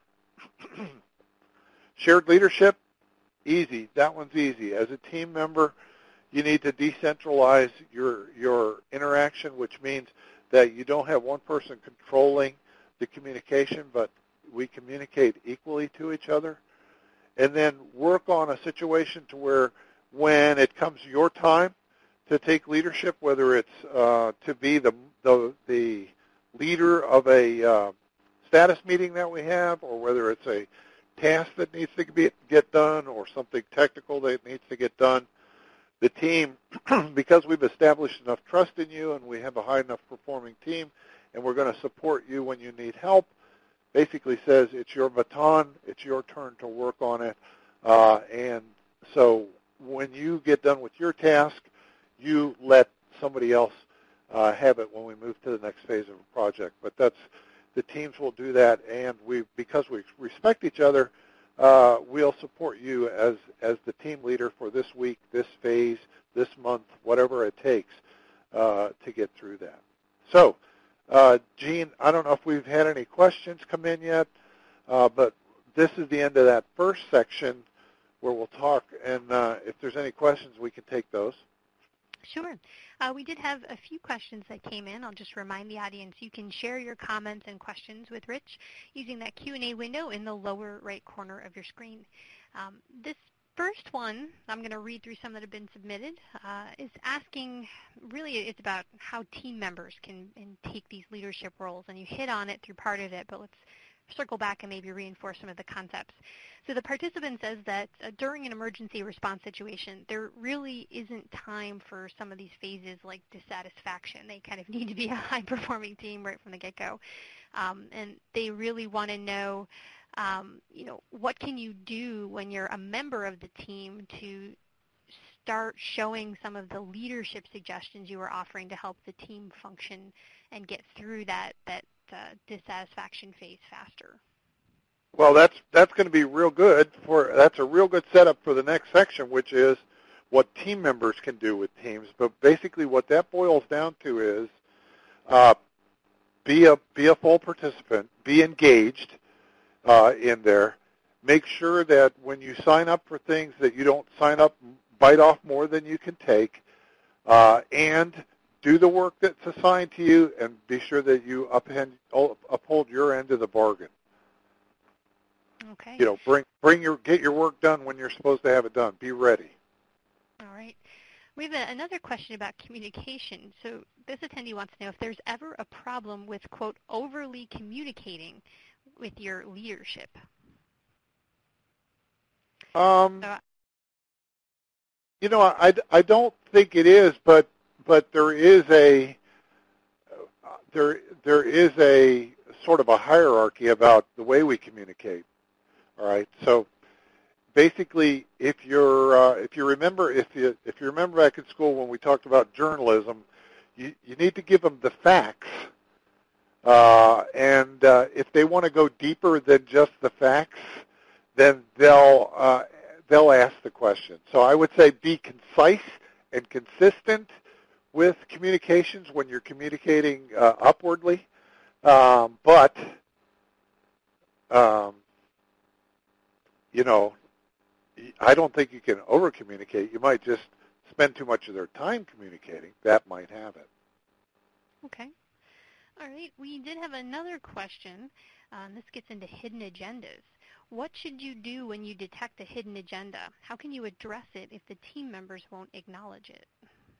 Shared leadership, easy. That one's easy. As a team member, you need to decentralize your your interaction, which means that you don't have one person controlling the communication, but we communicate equally to each other. And then work on a situation to where when it comes your time to take leadership, whether it's uh, to be the, the the leader of a uh, status meeting that we have, or whether it's a task that needs to be, get done, or something technical that needs to get done, the team, because we've established enough trust in you and we have a high enough performing team and we're going to support you when you need help, basically says it's your baton, it's your turn to work on it. Uh, and so when you get done with your task, you let somebody else uh, have it when we move to the next phase of a project. But that's, the teams will do that, and we, because we respect each other, uh, we'll support you as, as the team leader for this week, this phase, this month, whatever it takes uh, to get through that. So, uh, Gene, I don't know if we've had any questions come in yet, uh, but this is the end of that first section where we'll talk, and uh, if there's any questions, we can take those. Sure. Uh, we did have a few questions that came in. I'll just remind the audience you can share your comments and questions with Rich using that Q and A window in the lower right corner of your screen. Um, this first one, I'm going to read through some that have been submitted, uh, is asking, really it's about how team members can and take these leadership roles, and you hit on it through part of it, but let's circle back and maybe reinforce some of the concepts. So the participant says that uh, during an emergency response situation, there really isn't time for some of these phases like dissatisfaction. They kind of need to be a high-performing team right from the get-go. Um, and they really want to know, um, you know, what can you do when you're a member of the team to start showing some of the leadership suggestions you are offering to help the team function and get through that, that uh, dissatisfaction phase faster. Well, that's that's going to be real good for that's a real good setup for the next section, which is what team members can do with teams. But basically, what that boils down to is uh, be a be a full participant, be engaged uh, in there. Make sure that when you sign up for things, that you don't sign up, bite off more than you can take, uh, and do the work that's assigned to you, and be sure that you upend, uphold your end of the bargain. Okay. You know, bring bring your get your work done when you're supposed to have it done. Be ready. All right. We have a, another question about communication. So this attendee wants to know if there's ever a problem with, quote, overly communicating with your leadership. Um, so, you know, I, I don't think it is, but but there is a uh, there there is a sort of a hierarchy about the way we communicate. All right, so basically, if you're uh, if you remember if you if you remember back in school when we talked about journalism, you you need to give them the facts, uh, and uh, if they want to go deeper than just the facts, then they'll uh, they'll ask the question. So I would say be concise and consistent with communications when you're communicating uh, upwardly, um, but um, you know. I don't think you can over-communicate. You might just spend too much of their time communicating. That might have it. Okay. All right. We did have another question. Um, this gets into hidden agendas. What should you do when you detect a hidden agenda? How can you address it if the team members won't acknowledge it?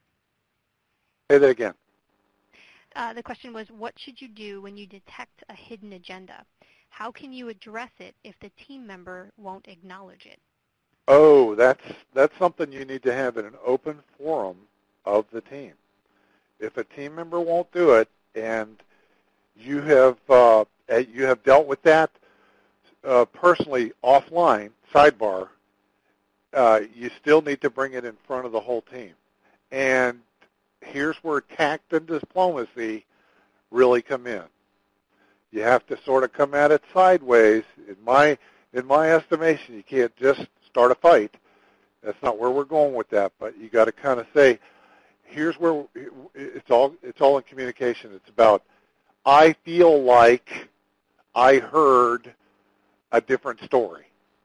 Say that again. Uh, the question was, what should you do when you detect a hidden agenda? How can you address it if the team member won't acknowledge it? Oh, that's that's something you need to have in an open forum of the team. If a team member won't do it, and you have uh, you have dealt with that uh, personally offline, sidebar, uh, you still need to bring it in front of the whole team. And here's where tact and diplomacy really come in. You have to sort of come at it sideways. In my in my estimation, you can't just start a fight. That's not where we're going with that. But you got to kind of say, here's where it's all it's all in communication. It's about, I feel like I heard a different story,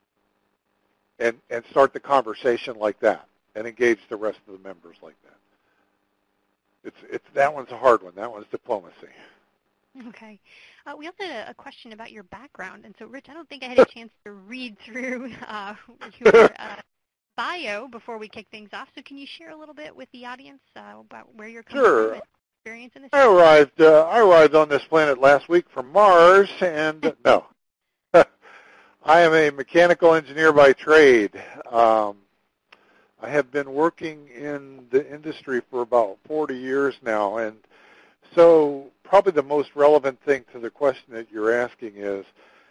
and and start the conversation like that, and engage the rest of the members like that. It's it's that one's a hard one. That one's diplomacy. Okay. Uh, we also had a, a question about your background. And so, Rich, I don't think I had a chance to read through uh, your uh, bio before we kick things off. So can you share a little bit with the audience uh, about where you're coming sure. from and experience in this? I arrived, uh, I arrived on this planet last week from Mars, and no. I am a mechanical engineer by trade. Um, I have been working in the industry for about forty years now, and so probably the most relevant thing to the question that you're asking is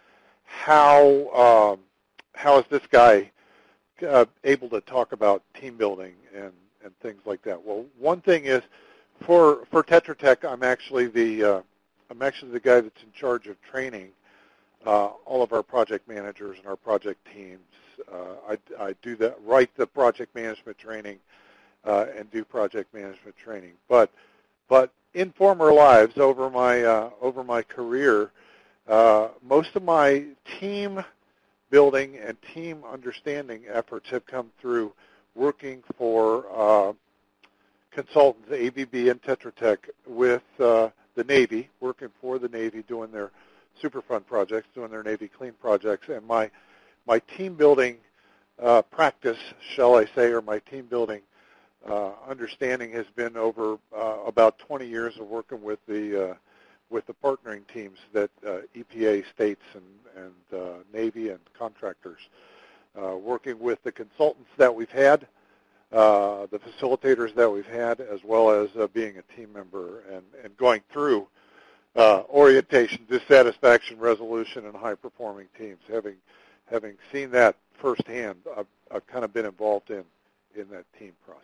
how um, how is this guy uh, able to talk about team building and, and things like that? Well, one thing is for for Tetra Tech, I'm actually the uh, I'm actually the guy that's in charge of training uh, all of our project managers and our project teams. Uh, I, I do that, write the project management training uh, and do project management training, but but in former lives, over my uh, over my career, uh, most of my team building and team understanding efforts have come through working for uh, consultants, A B B and Tetra Tech, with uh, the Navy, working for the Navy, doing their Superfund projects, doing their Navy Clean projects, and my my team building uh, practice, shall I say, or my team building Uh, understanding has been over uh, about twenty years of working with the uh, with the partnering teams that uh, E P A, states, and, and uh, Navy and contractors, uh, working with the consultants that we've had, uh, the facilitators that we've had, as well as uh, being a team member and, and going through uh, orientation, dissatisfaction resolution, and high-performing teams. Having having seen that firsthand, I've, I've kind of been involved in in that team process.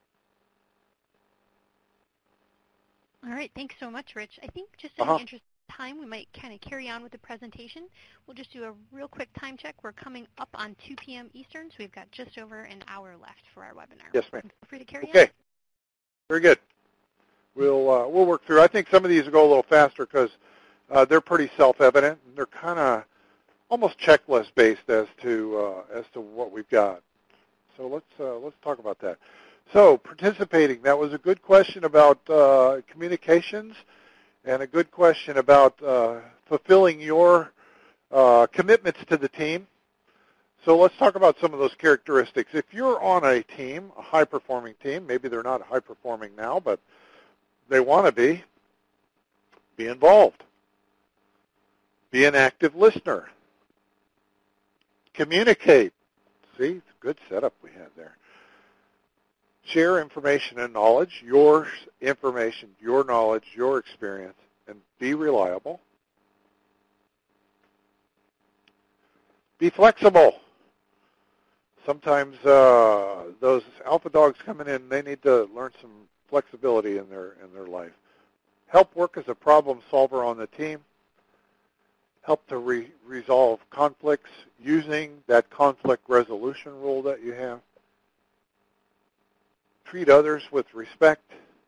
All right. Thanks so much, Rich. I think just in Uh-huh. the interest of time, we might kind of carry on with the presentation. We'll just do a real quick time check. We're coming up on two p.m. Eastern, so we've got just over an hour left for our webinar. Yes, ma'am. Feel free to carry Okay. on. Very good. We'll uh, we'll work through. I think some of these will go a little faster because uh, they're pretty self-evident, and they're kind of almost checklist based as to uh, as to what we've got. So let's uh, let's talk about that. So participating, that was a good question about uh, communications, and a good question about uh, fulfilling your uh, commitments to the team. So let's talk about some of those characteristics. If you're on a team, a high-performing team, maybe they're not high-performing now, but they want to be, be involved. Be an active listener. Communicate. See, it's a good setup we had there. Share information and knowledge, your information, your knowledge, your experience, and be reliable. Be flexible. Sometimes uh, those alpha dogs coming in, they need to learn some flexibility in their in their life. Help work as a problem solver on the team. Help to re- resolve conflicts using that conflict resolution rule that you have. Treat others with respect.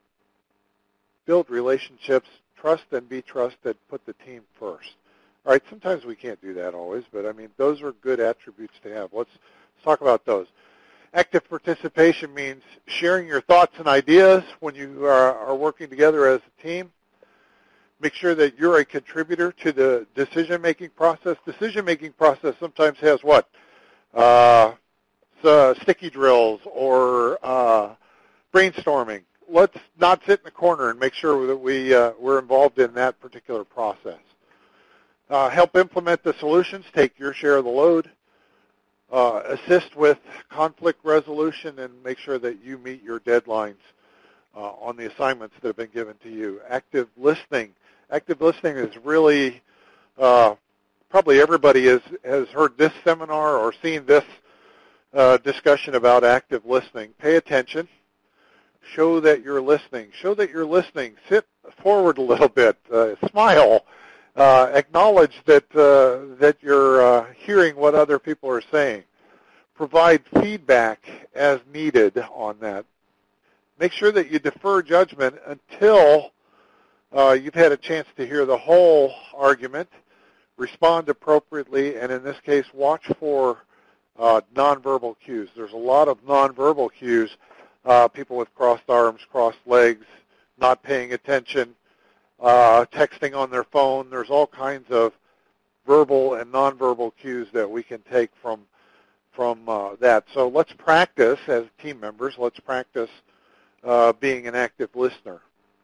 Build relationships. Trust and be trusted. Put the team first. All right, sometimes we can't do that always, but, I mean, those are good attributes to have. Let's talk about those. Active participation means sharing your thoughts and ideas when you are, are working together as a team. Make sure that you're a contributor to the decision-making process. Decision-making process sometimes has what? Uh, so sticky drills or uh, brainstorming. Let's not sit in the corner and make sure that we, uh, we're involved in that particular process. Uh, help implement the solutions. Take your share of the load. Uh, assist with conflict resolution and make sure that you meet your deadlines uh, on the assignments that have been given to you. Active listening. Active listening is really, uh, probably everybody has, has heard this seminar or seen this uh, discussion about active listening. Pay attention. Show that you're listening. Show that you're listening. Sit forward a little bit. Uh, smile. Uh, acknowledge that uh, that you're uh, hearing what other people are saying. Provide feedback as needed on that. Make sure that you defer judgment until uh, you've had a chance to hear the whole argument. Respond appropriately, and in this case, watch for uh, nonverbal cues. There's a lot of nonverbal cues. Uh, people with crossed arms, crossed legs, not paying attention. Uh, texting on their phone. There's all kinds of verbal and nonverbal cues that we can take from from uh, that. So let's practice as team members. Let's practice uh, being an active listener.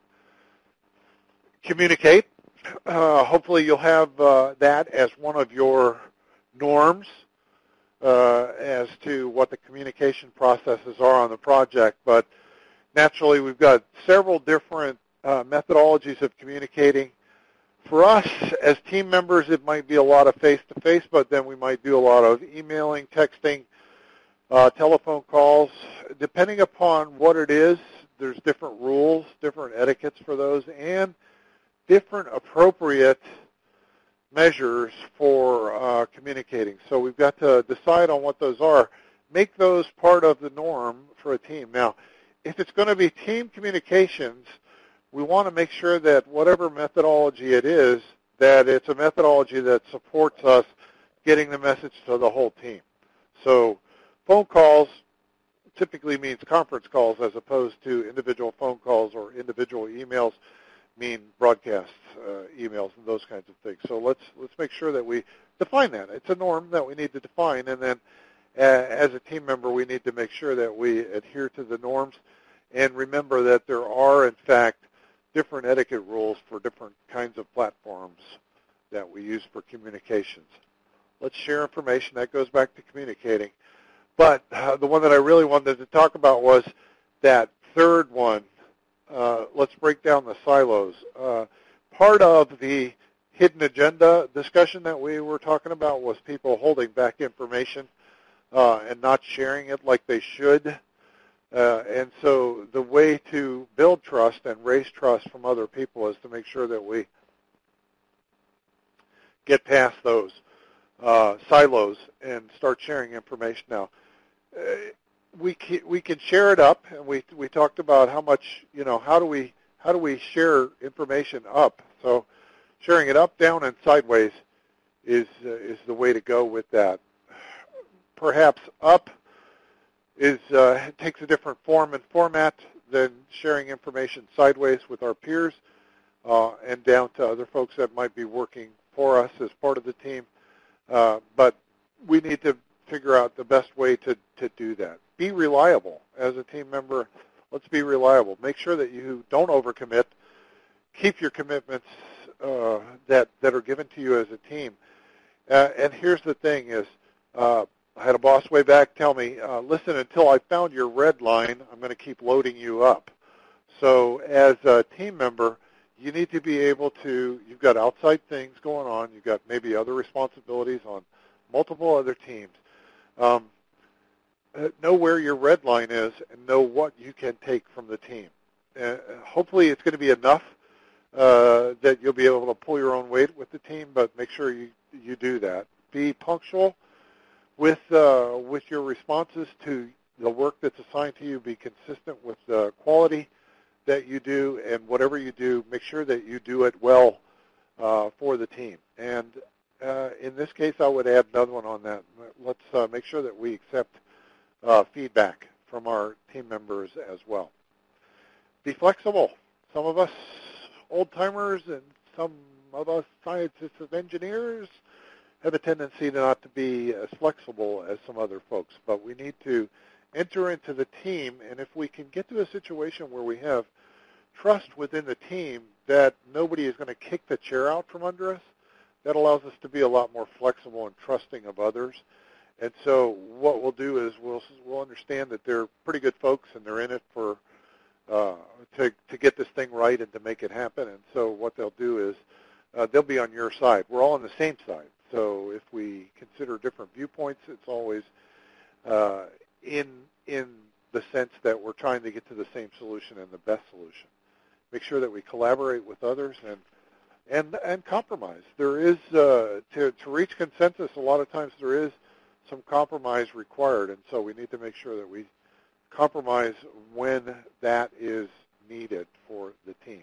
Communicate. Uh, hopefully you'll have uh, that as one of your norms uh, as to what the communication processes are on the project. But naturally we've got several different Uh, methodologies of communicating. For us as team members, it might be a lot of face-to-face, but then we might do a lot of emailing, texting, uh, telephone calls. Depending upon what it is, there's different rules, different etiquettes for those, and different appropriate measures for uh, communicating. So we've got to decide on what those are. Make those part of the norm for a team. Now, if it's going to be team communications, we want to make sure that whatever methodology it is, that it's a methodology that supports us getting the message to the whole team. So phone calls typically means conference calls as opposed to individual phone calls, or individual emails mean broadcasts, uh, emails, and those kinds of things. So let's let's make sure that we define that. It's a norm that we need to define, and then uh, as a team member, we need to make sure that we adhere to the norms and remember that there are, in fact, different etiquette rules for different kinds of platforms that we use for communications. Let's share information. That goes back to communicating. But uh, the one that I really wanted to talk about was that third one. Uh, let's break down the silos. Uh, part of the hidden agenda discussion that we were talking about was people holding back information uh, and not sharing it like they should. Uh, and so the way to build trust and raise trust from other people is to make sure that we get past those uh, silos and start sharing information now. Uh, we can, we can share it up, and we we talked about how much, you know, how do we how do we share information up? So sharing it up, down, and sideways is uh, is the way to go with that. Perhaps up is uh, takes a different form and format than sharing information sideways with our peers uh, and down to other folks that might be working for us as part of the team. Uh, but we need to figure out the best way to, to do that. Be reliable as a team member. Let's be reliable. Make sure that you don't overcommit. Keep your commitments uh, that, that are given to you as a team. Uh, and here's the thing is, uh, I had a boss way back tell me, uh, listen, until I found your red line, I'm going to keep loading you up. So as a team member, you need to be able to, you've got outside things going on, you've got maybe other responsibilities on multiple other teams. Um, know where your red line is and know what you can take from the team. Uh, hopefully it's going to be enough uh, that you'll be able to pull your own weight with the team, but make sure you, you do that. Be punctual with, uh, with your responses to the work that's assigned to you. Be consistent with the quality that you do, and whatever you do, make sure that you do it well uh, for the team. And uh, in this case, I would add another one on that. Let's uh, make sure that we accept uh, feedback from our team members as well. Be flexible. Some of us old-timers and some of us scientists and engineers have a tendency not to be as flexible as some other folks, but we need to enter into the team, and if we can get to a situation where we have trust within the team that nobody is going to kick the chair out from under us, that allows us to be a lot more flexible and trusting of others. And so what we'll do is we'll we'll understand that they're pretty good folks and they're in it for uh, to to get this thing right and to make it happen. And so what they'll do is uh, they'll be on your side. We're all on the same side. So if we consider different viewpoints, it's always uh, in in the sense that we're trying to get to the same solution and the best solution. Make sure that we collaborate with others and and and compromise. There is uh, to to reach consensus. A lot of times there is some compromise required, and so we need to make sure that we compromise when that is needed for the team.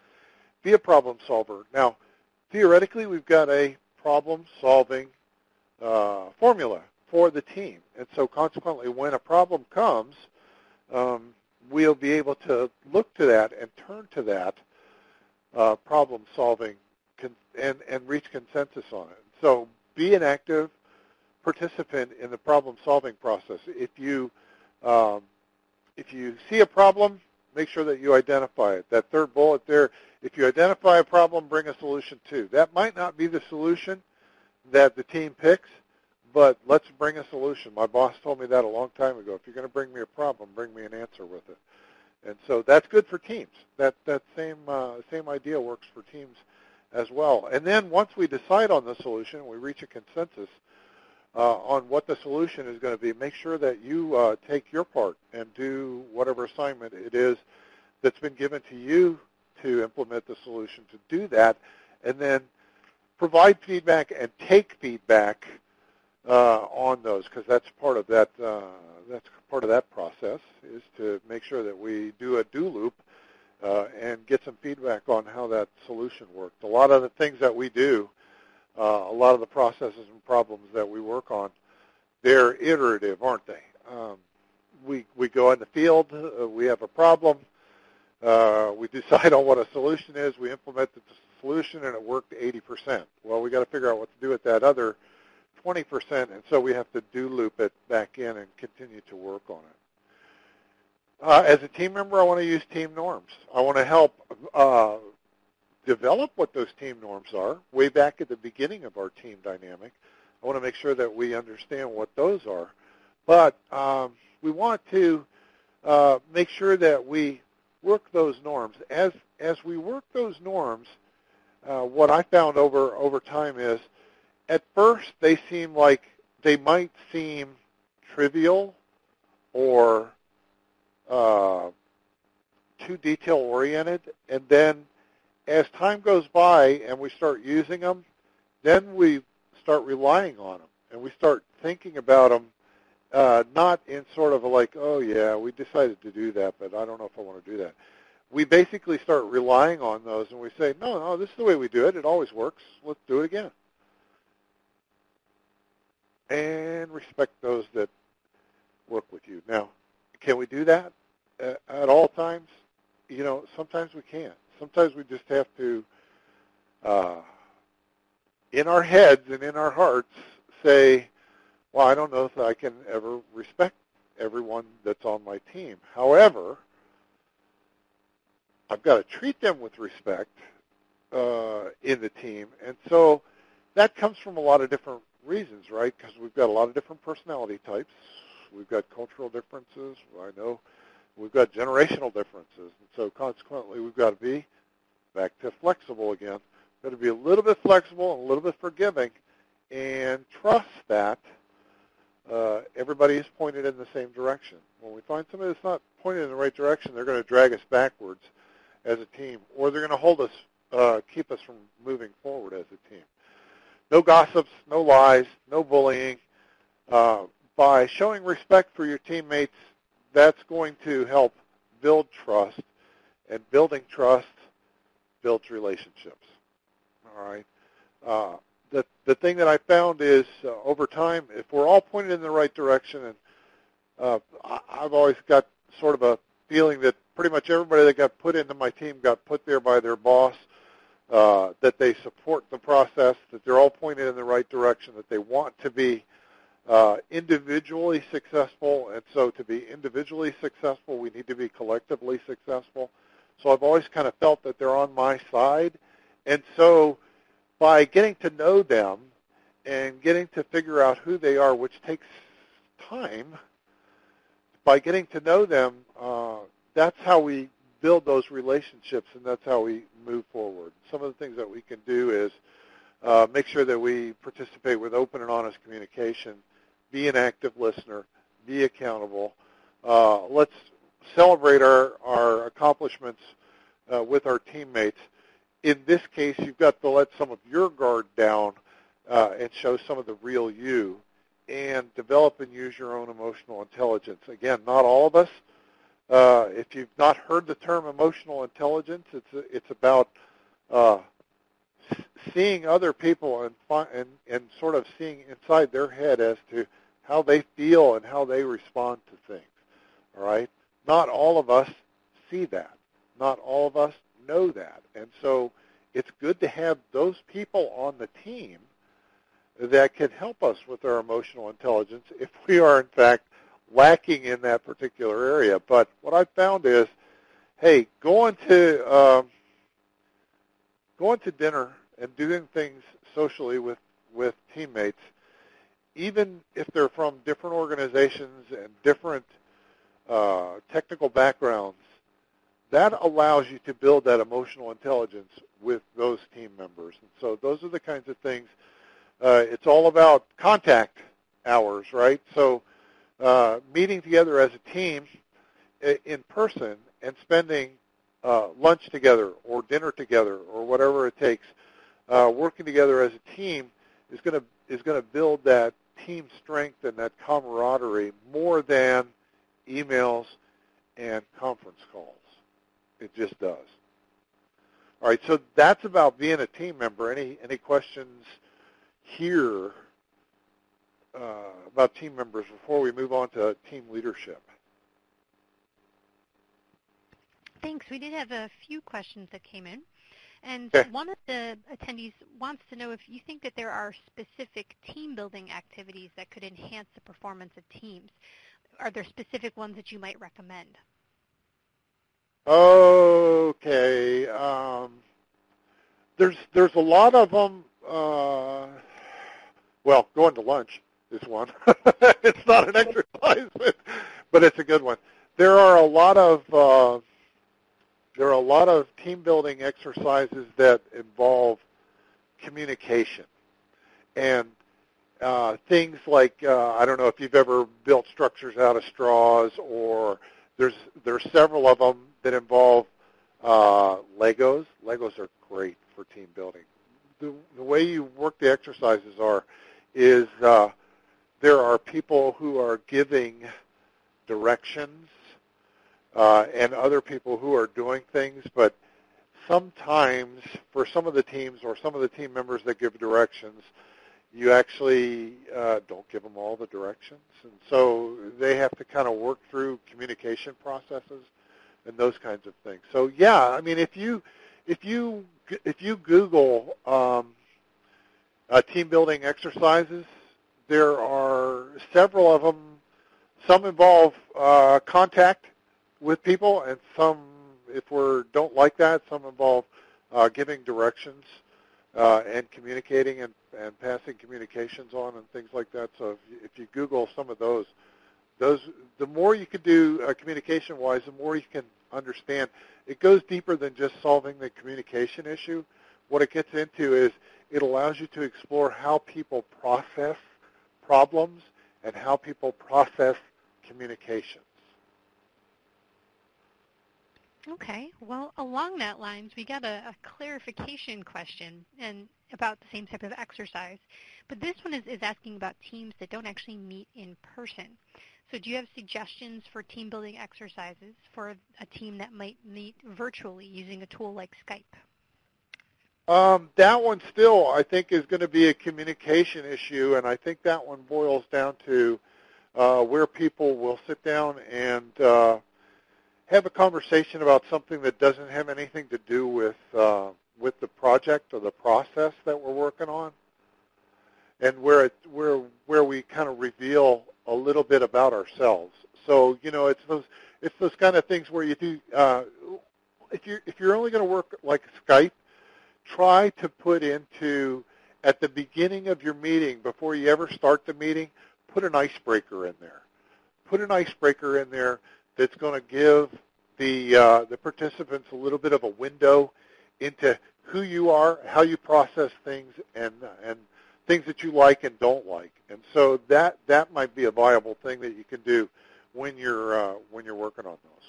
Be a problem solver. Now, theoretically, we've got a problem-solving uh, formula for the team, and so consequently, when a problem comes, um, we'll be able to look to that and turn to that uh, problem-solving con- and, and reach consensus on it. So be an active participant in the problem-solving process. If you um, if you see a problem, make sure that you identify it. That third bullet there, if you identify a problem, bring a solution too. That might not be the solution that the team picks, but let's bring a solution. My boss told me that a long time ago. If you're going to bring me a problem, bring me an answer with it. And so that's good for teams. That that same uh, same idea works for teams as well. And then once we decide on the solution, we reach a consensus uh, on what the solution is going to be, make sure that you uh, take your part and do whatever assignment it is that's been given to you to implement the solution to do that, and then provide feedback and take feedback uh, on those, because that's part of that. Uh, that's part of that process, is to make sure that we do a do loop uh, and get some feedback on how that solution worked. A lot of the things that we do, uh, a lot of the processes and problems that we work on, they're iterative, aren't they? Um, we we go in the field, uh, we have a problem, uh, we decide on what a solution is, we implement the solution, and it worked eighty percent. Well, we got to figure out what to do with that other twenty percent, and so we have to do loop it back in and continue to work on it. Uh, as a team member, I want to use team norms. I want to help uh, develop what those team norms are way back at the beginning of our team dynamic. I want to make sure that we understand what those are. But um, we want to uh, make sure that we work those norms. As, as we work those norms, uh, what I found over, over time is, at first, they seem like they might seem trivial or uh, too detail-oriented, and then as time goes by and we start using them, then we start relying on them, and we start thinking about them uh, not in sort of a like, oh, yeah, we decided to do that, but I don't know if I want to do that. We basically start relying on those, and we say, no, no, this is the way we do it. It always works. Let's do it again. And respect those that work with you. Now, can we do that at, at all times? You know, sometimes we can't. Sometimes we just have to, uh, in our heads and in our hearts, say, well, I don't know if I can ever respect everyone that's on my team. However, I've got to treat them with respect uh, in the team. And so that comes from a lot of different reasons, right? Because we've got a lot of different personality types. We've got cultural differences. I know we've got generational differences. And so consequently, we've got to be, back to flexible again, got to be a little bit flexible and a little bit forgiving and trust that uh, everybody is pointed in the same direction. When we find somebody that's not pointed in the right direction, they're going to drag us backwards as a team, or they're going to hold us, uh, keep us from moving forward as a team. No gossips, no lies, no bullying. Uh, by showing respect for your teammates, that's going to help build trust, and building trust builds relationships. All right. Uh, the the thing that I found is uh, over time, if we're all pointed in the right direction, and uh, I, I've always got sort of a feeling that pretty much everybody that got put into my team got put there by their boss, uh, that they support the process, that they're all pointed in the right direction, that they want to be uh, individually successful, and so to be individually successful, we need to be collectively successful. So I've always kind of felt that they're on my side, and so by getting to know them and getting to figure out who they are, which takes time, by getting to know them, uh, that's how we build those relationships, and that's how we move forward. Some of the things that we can do is uh, make sure that we participate with open and honest communication, be an active listener, be accountable. Uh, let's celebrate our, our accomplishments uh, with our teammates. In this case, you've got to let some of your guard down uh, and show some of the real you, and develop and use your own emotional intelligence. Again, not all of us. Uh, if you've not heard the term emotional intelligence, it's it's about uh, seeing other people and, and and sort of seeing inside their head as to how they feel and how they respond to things. All right? Not all of us see that. Not all of us know that. And so it's good to have those people on the team that can help us with our emotional intelligence if we are, in fact, lacking in that particular area. But what I've found is, hey, going to um, going to dinner and doing things socially with, with teammates, even if they're from different organizations and different uh, technical backgrounds, that allows you to build that emotional intelligence with those team members. And so those are the kinds of things. Uh, it's all about contact hours, right? So uh, meeting together as a team in person and spending uh, lunch together or dinner together or whatever it takes, uh, working together as a team is going to is going to build that team strength and that camaraderie more than emails and conference calls. It just does. All right, so that's about being a team member. Any any questions here uh, about team members before we move on to team leadership? Thanks. We did have a few questions that came in. And okay. One of the attendees wants to know if you think that there are specific team-building activities that could enhance the performance of teams. Are there specific ones that you might recommend? Okay. Um, there's there's a lot of them. Uh, well, going to lunch is one. It's not an exercise, but, but it's a good one. There are a lot of uh, there are a lot of team building exercises that involve communication and uh, things like uh, I don't know if you've ever built structures out of straws, or there's there's several of them that involve uh, Legos. Legos are great for team building. The, the way you work the exercises are is uh, there are people who are giving directions uh, and other people who are doing things, but sometimes for some of the teams or some of the team members that give directions, you actually uh, don't give them all the directions, and so they have to kind of work through communication processes and those kinds of things. So yeah, I mean, if you if you if you Google um, uh, team building exercises, there are several of them. Some involve uh, contact with people, and some, if we don't like that, some involve uh, giving directions uh, and communicating and, and passing communications on and things like that. So if you, if you Google some of those, those the more you can do uh, communication-wise, the more you can understand. It goes deeper than just solving the communication issue. What it gets into is it allows you to explore how people process problems and how people process communications. Okay. Well, along that lines, we got a, a clarification question and about the same type of exercise. But this one is, is asking about teams that don't actually meet in person. So do you have suggestions for team building exercises for a team that might meet virtually using a tool like Skype? Um, that one still, I think, is going to be a communication issue, and I think that one boils down to uh, where people will sit down and uh, have a conversation about something that doesn't have anything to do with uh, with the project or the process that we're working on, and where it, where where we kind of reveal a little bit about ourselves. So you know, it's those it's those kind of things where you do. Uh, if you're if you're only going to work like Skype, try to put into at the beginning of your meeting, before you ever start the meeting, put an icebreaker in there. Put an icebreaker in there that's going to give the uh, the participants a little bit of a window into who you are, how you process things, and and things that you like and don't like. And so that that might be a viable thing that you can do when you're uh, when you're working on those.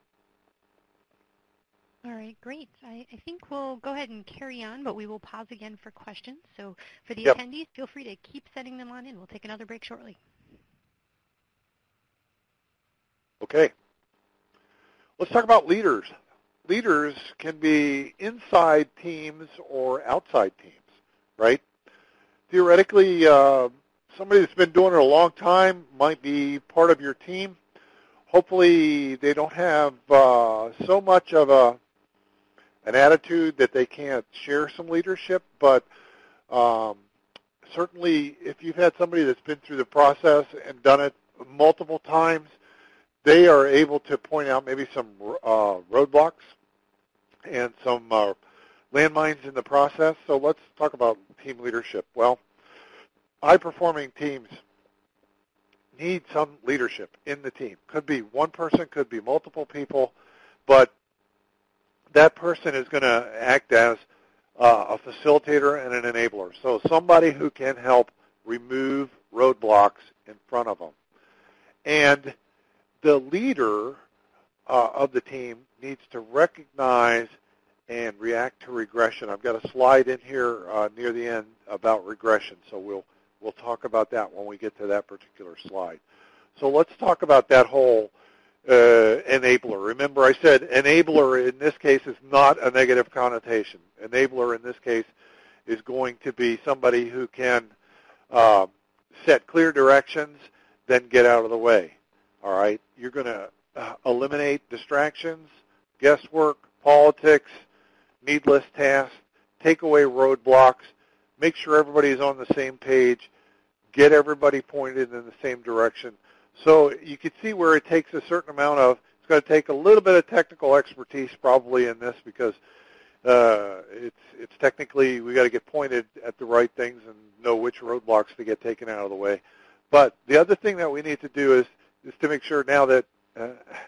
All right, great. I, I think we'll go ahead and carry on, but we will pause again for questions. So for the Yep. attendees, feel free to keep sending them on in. We'll take another break shortly. Okay. Let's talk about leaders. Leaders can be inside teams or outside teams, right? Theoretically, uh, somebody that's been doing it a long time might be part of your team. Hopefully they don't have uh, so much of a an attitude that they can't share some leadership, but um, certainly if you've had somebody that's been through the process and done it multiple times, they are able to point out maybe some uh, roadblocks and some uh, landmines in the process. So let's talk about team leadership. Well, high-performing teams need some leadership in the team. Could be one person, could be multiple people, but that person is going to act as uh, a facilitator and an enabler. So somebody who can help remove roadblocks in front of them. And the leader uh, of the team needs to recognize and react to regression. I've got a slide in here uh, near the end about regression, so we'll we'll talk about that when we get to that particular slide. So let's talk about that whole uh, enabler. Remember, I said enabler in this case is not a negative connotation. Enabler in this case is going to be somebody who can uh, set clear directions, then get out of the way. All right, you're going to uh, eliminate distractions, guesswork, politics, needless tasks, take away roadblocks, make sure everybody is on the same page, get everybody pointed in the same direction. So you can see where it takes a certain amount of, it's going to take a little bit of technical expertise probably in this because uh, it's it's technically, we got to get pointed at the right things and know which roadblocks to get taken out of the way. But the other thing that we need to do is, is to make sure now that uh,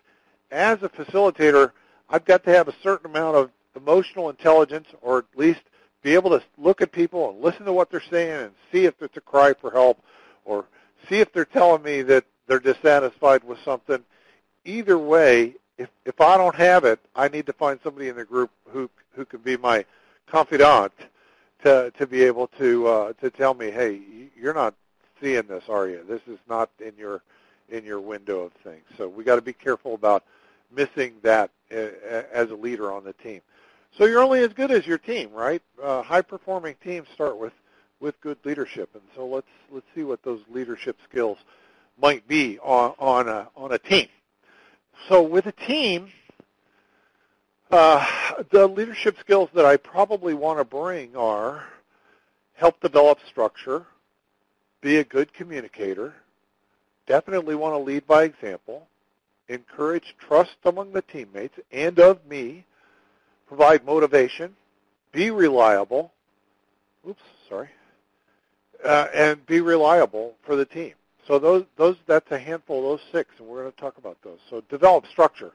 as a facilitator, I've got to have a certain amount of emotional intelligence, or at least be able to look at people and listen to what they're saying and see if it's a cry for help or see if they're telling me that they're dissatisfied with something. Either way, if, if I don't have it, I need to find somebody in the group who who can be my confidant to to be able to uh, to tell me, hey, you're not seeing this, are you? This is not in your in your window of things. So we got to be careful about missing that uh, as a leader on the team. So you're only as good as your team, right? Uh, high-performing teams start with, with good leadership, and so let's let's see what those leadership skills might be on on a on a team. So with a team, uh, the leadership skills that I probably want to bring are help develop structure, be a good communicator, definitely want to lead by example, encourage trust among the teammates and of me, provide motivation, be reliable, oops, sorry, uh, and be reliable for the team. So those, those, that's a handful of those six, and we're going to talk about those. So develop structure.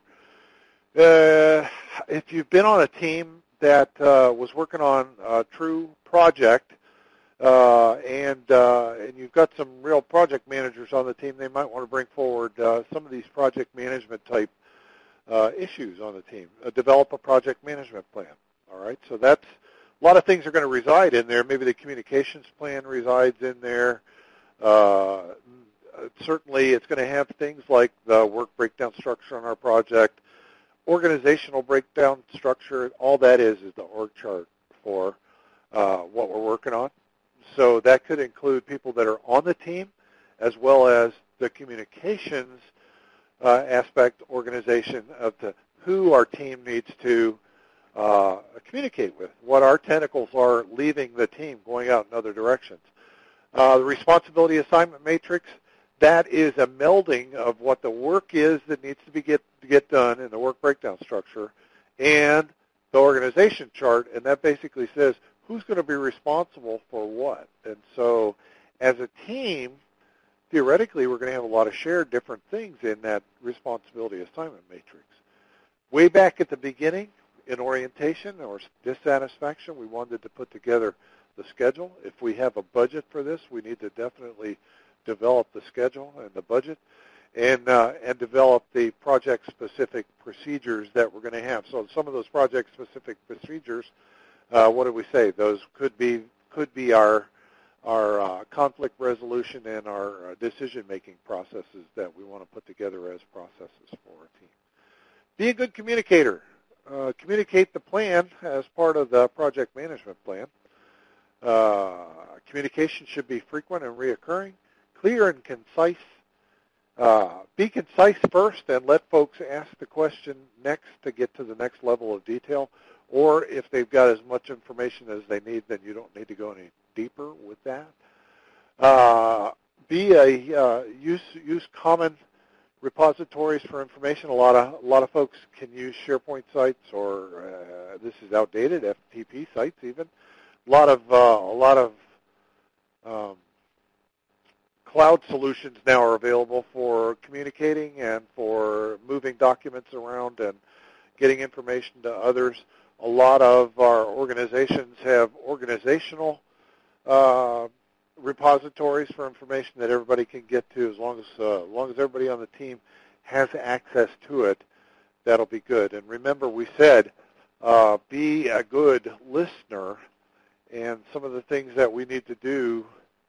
Uh, if you've been on a team that uh, was working on a true project, uh, and uh, and you've got some real project managers on the team, they might want to bring forward uh, some of these project management type uh, issues on the team. Uh, develop a project management plan. All right, so that's a lot of things are going to reside in there. Maybe the communications plan resides in there. Uh, certainly, it's going to have things like the work breakdown structure on our project, organizational breakdown structure. All that is is the org chart for uh, what we're working on. So that could include people that are on the team as well as the communications uh, aspect organization of the, who our team needs to uh, communicate with, what our tentacles are leaving the team, going out in other directions. Uh, the responsibility assignment matrix, that is a melding of what the work is that needs to be get, to get done in the work breakdown structure and the organization chart, and that basically says who's going to be responsible for what. And so as a team, theoretically, we're going to have a lot of shared different things in that responsibility assignment matrix. Way back at the beginning in orientation or dissatisfaction, we wanted to put together the schedule. If we have a budget for this, we need to definitely develop the schedule and the budget and uh, and develop the project-specific procedures that we're going to have. So some of those project-specific procedures, uh, what do we say? Those could be could be our our uh, conflict resolution and our uh, decision-making processes that we want to put together as processes for our team. Be a good communicator. Uh, communicate the plan as part of the project management plan. Uh, communication should be frequent and reoccurring, clear and concise. Uh, be concise first and let folks ask the question next to get to the next level of detail. Or if they've got as much information as they need, then you don't need to go any deeper with that. Uh, be a uh, use use common repositories for information. A lot of a lot of folks can use SharePoint sites, or uh, this is outdated F T P sites even. A lot of uh, a lot of um, cloud solutions now are available for communicating and for moving documents around and getting information to others. A lot of our organizations have organizational uh, repositories for information that everybody can get to. As long as, uh, as long as everybody on the team has access to it, that'll be good. And remember, we said uh, be a good listener, and some of the things that we need to do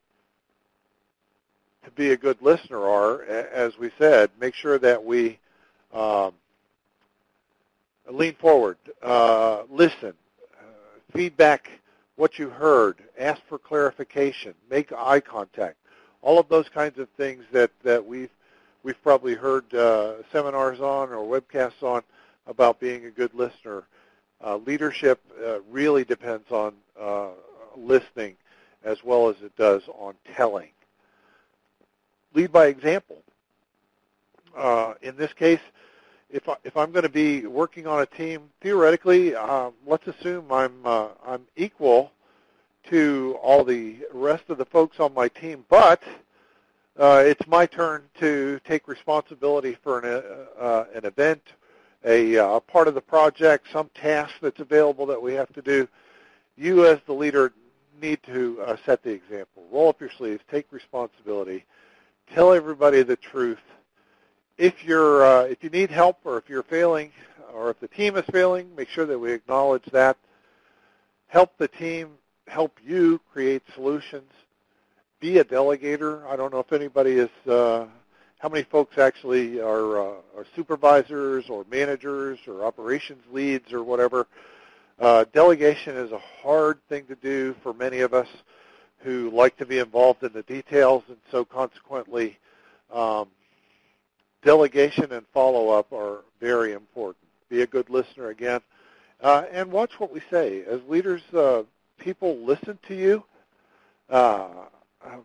to be a good listener are, as we said, make sure that we um, lean forward, uh, listen, uh, feedback what you heard, ask for clarification, make eye contact, all of those kinds of things that, that we've, we've probably heard uh, seminars on or webcasts on about being a good listener. Uh, leadership uh, really depends on uh, listening as well as it does on telling. Lead by example. Uh, in this case, if, I, if I'm going to be working on a team, theoretically, um, let's assume I'm, uh, I'm equal to all the rest of the folks on my team, but uh, it's my turn to take responsibility for an, uh, an event, a uh, part of the project, some task that's available that we have to do. You as the leader need to uh, set the example. Roll up your sleeves, take responsibility, tell everybody the truth. If you're, uh, if you need help, or if you're failing, or if the team is failing, make sure that we acknowledge that. Help the team, help you create solutions. Be a delegator. I don't know if anybody is, uh, how many folks actually are, uh, are supervisors or managers or operations leads or whatever. Uh, delegation is a hard thing to do for many of us who like to be involved in the details, and so consequently, um, delegation and follow-up are very important. Be a good listener again, uh, and watch what we say. As leaders, uh, people listen to you. Uh,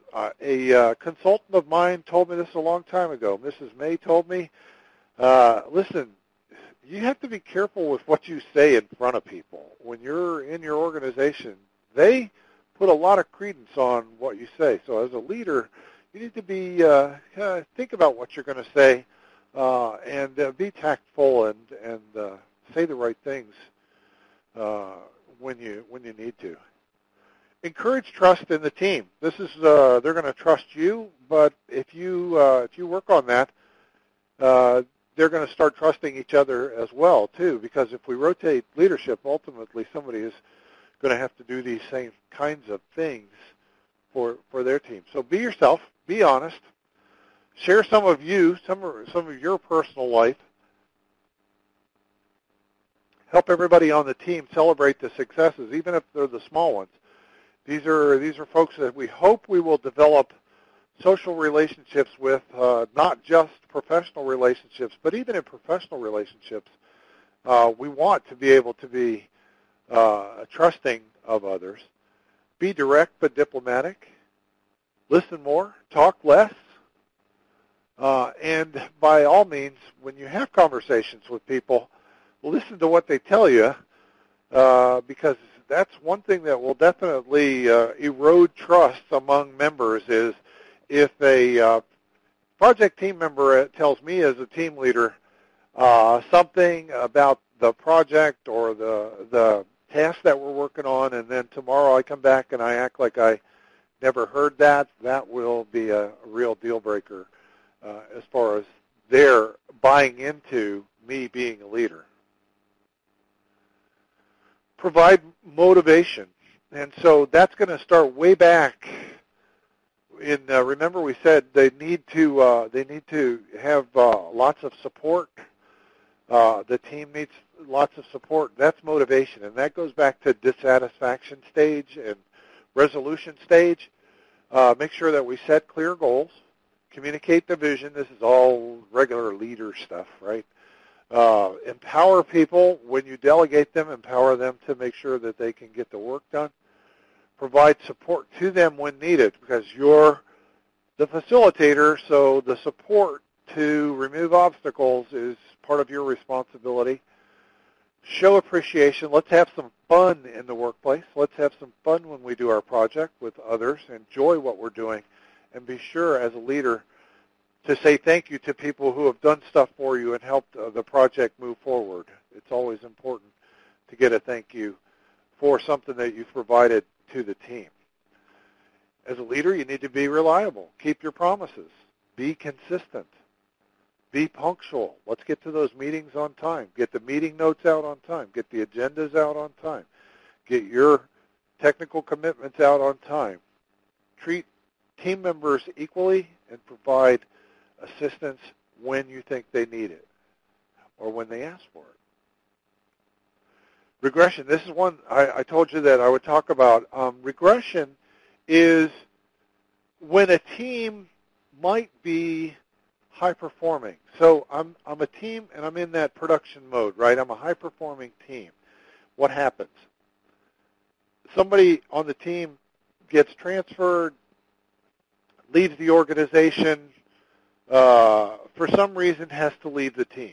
uh, a uh, consultant of mine told me this a long time ago. Missus May told me, uh, listen, you have to be careful with what you say in front of people. When you're in your organization, they put a lot of credence on what you say. So as a leader, you need to be uh, uh, think about what you're going to say uh, and uh, be tactful and and uh, say the right things uh, when you when you need to. Encourage trust in the team. This is uh, they're going to trust you, but if you uh, if you work on that, uh, they're going to start trusting each other as well too. Because if we rotate leadership, ultimately somebody is going to have to do these same kinds of things for for their team. So be yourself. Be honest. Share some of you, some of some of your personal life. Help everybody on the team celebrate the successes, even if they're the small ones. These are these are folks that we hope we will develop social relationships with, uh, not just professional relationships, but even in professional relationships, uh, we want to be able to be uh, trusting of others. Be direct but diplomatic. Listen more. Talk less. Uh, and by all means, when you have conversations with people, listen to what they tell you, uh, because that's one thing that will definitely uh, erode trust among members is if a uh, project team member tells me as a team leader uh, something about the project or the the task that we're working on, and then tomorrow I come back and I act like I never heard that, that will be a real deal breaker uh, as far as their buying into me being a leader. Provide motivation. And so that's going to start way back in, uh, remember we said they need to, uh, they need to have uh, lots of support. Uh, the team needs lots of support. That's motivation. And that goes back to dissatisfaction stage and resolution stage. Uh, make sure that we set clear goals. Communicate the vision. This is all regular leader stuff, right? Uh, empower people. When you delegate them, empower them to make sure that they can get the work done. Provide support to them when needed, because you're the facilitator, so the support to remove obstacles is part of your responsibility. Show appreciation. Let's have some fun in the workplace. Let's have some fun when we do our project with others. Enjoy what we're doing, and be sure as a leader to say thank you to people who have done stuff for you and helped uh, the project move forward. It's always important to get a thank you for something that you've provided to the team. As a leader, you need to be reliable. Keep your promises. Be consistent. Be punctual. Let's get to those meetings on time. Get the meeting notes out on time. Get the agendas out on time. Get your technical commitments out on time. Treat team members equally and provide assistance when you think they need it or when they ask for it. Regression. This is one I, I told you that I would talk about. Um, regression is when a team might be high performing. So I'm I'm a team and I'm in that production mode, right? I'm a high performing team. What happens? Somebody on the team gets transferred, leaves the organization, uh, for some reason has to leave the team.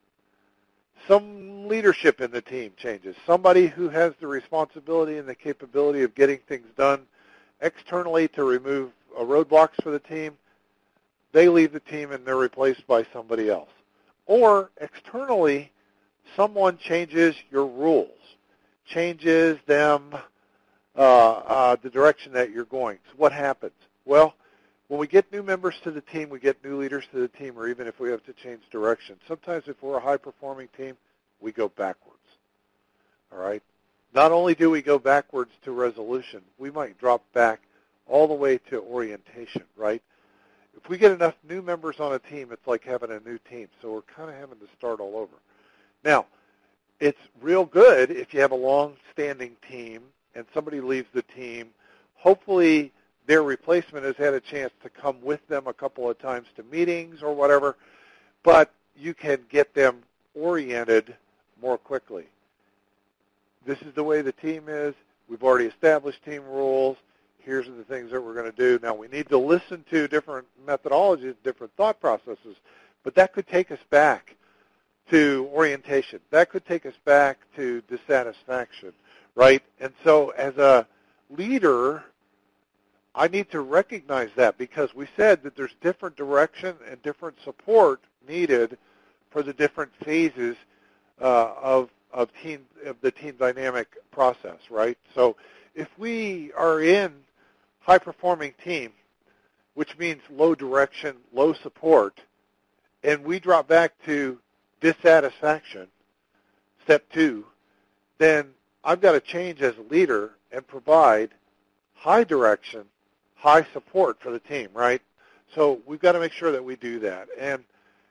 Some leadership in the team changes. Somebody who has the responsibility and the capability of getting things done externally to remove uh, roadblocks for the team, they leave the team and they're replaced by somebody else. Or externally, someone changes your rules, changes them, uh, uh, the direction that you're going. So what happens? Well, when we get new members to the team, we get new leaders to the team, or even if we have to change direction. Sometimes if we're a high-performing team, we go backwards. All right? Not only do we go backwards to resolution, we might drop back all the way to orientation, right? If we get enough new members on a team, it's like having a new team. So we're kind of having to start all over. Now, it's real good if you have a long-standing team and somebody leaves the team. Hopefully their replacement has had a chance to come with them a couple of times to meetings or whatever, but you can get them oriented more quickly. This is the way the team is. We've already established team rules. here's the things that we're going to do. Now, we need to listen to different methodologies, different thought processes, but that could take us back to orientation. That could take us back to dissatisfaction, right? And so as a leader, I need to recognize that, because we said that there's different direction and different support needed for the different phases uh, of of team of the team dynamic process, right? So if we are in high performing team, which means low direction, low support, and we drop back to dissatisfaction, step two, then I've got to change as a leader and provide high direction, high support for the team, right? So we've got to make sure that we do that. And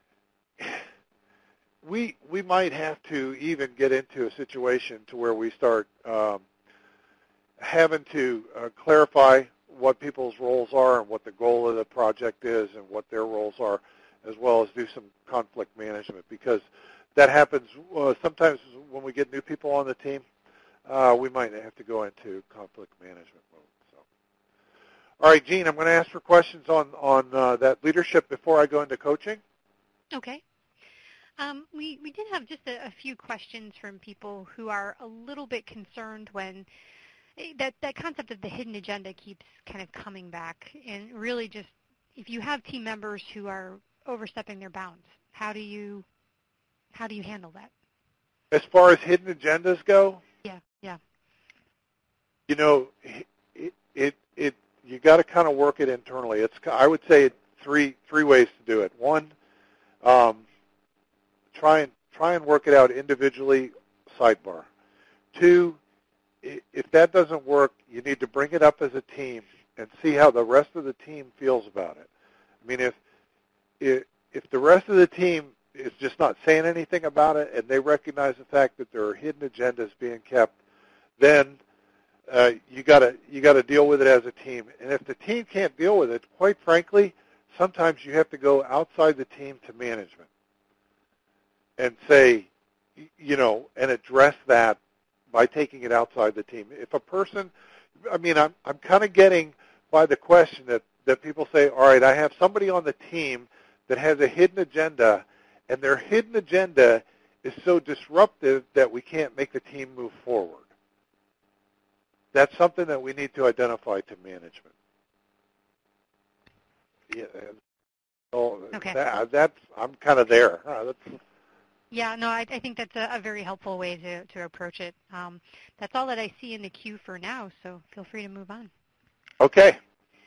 we we might have to even get into a situation to where we start um, having to uh, clarify what people's roles are and what the goal of the project is and what their roles are, as well as do some conflict management, because that happens uh, sometimes when we get new people on the team. Uh, we might have to go into conflict management mode. So, all right, Jean, I'm going to ask for questions on on uh, that leadership before I go into coaching. Okay. Um, we, we did have just a, a few questions from people who are a little bit concerned when that, that concept of the hidden agenda keeps kind of coming back. And really just, if you have team members who are overstepping their bounds, how do you how do you handle that? As far as hidden agendas go? Yeah, yeah. You know, it it, it you got to kind of work it internally. It's I would say three three ways to do it. One, um, try and try and work it out individually, sidebar. Two, if that doesn't work, you need to bring it up as a team and see how the rest of the team feels about it. I mean, if if, if the rest of the team is just not saying anything about it and they recognize the fact that there are hidden agendas being kept, then uh, you gotta you gotta deal with it as a team. And if the team can't deal with it, quite frankly, sometimes you have to go outside the team to management and say, you know, and address that by taking it outside the team. If a person, I mean, I'm I'm kind of getting by the question that, that people say, all right, I have somebody on the team that has a hidden agenda, and their hidden agenda is so disruptive that we can't make the team move forward. That's something that we need to identify to management. Yeah, so okay. that, that's I'm kind of there. Uh, that's, Yeah, no, I, I think that's a, a very helpful way to, to approach it. Um, that's all that I see in the queue for now, so feel free to move on. Okay.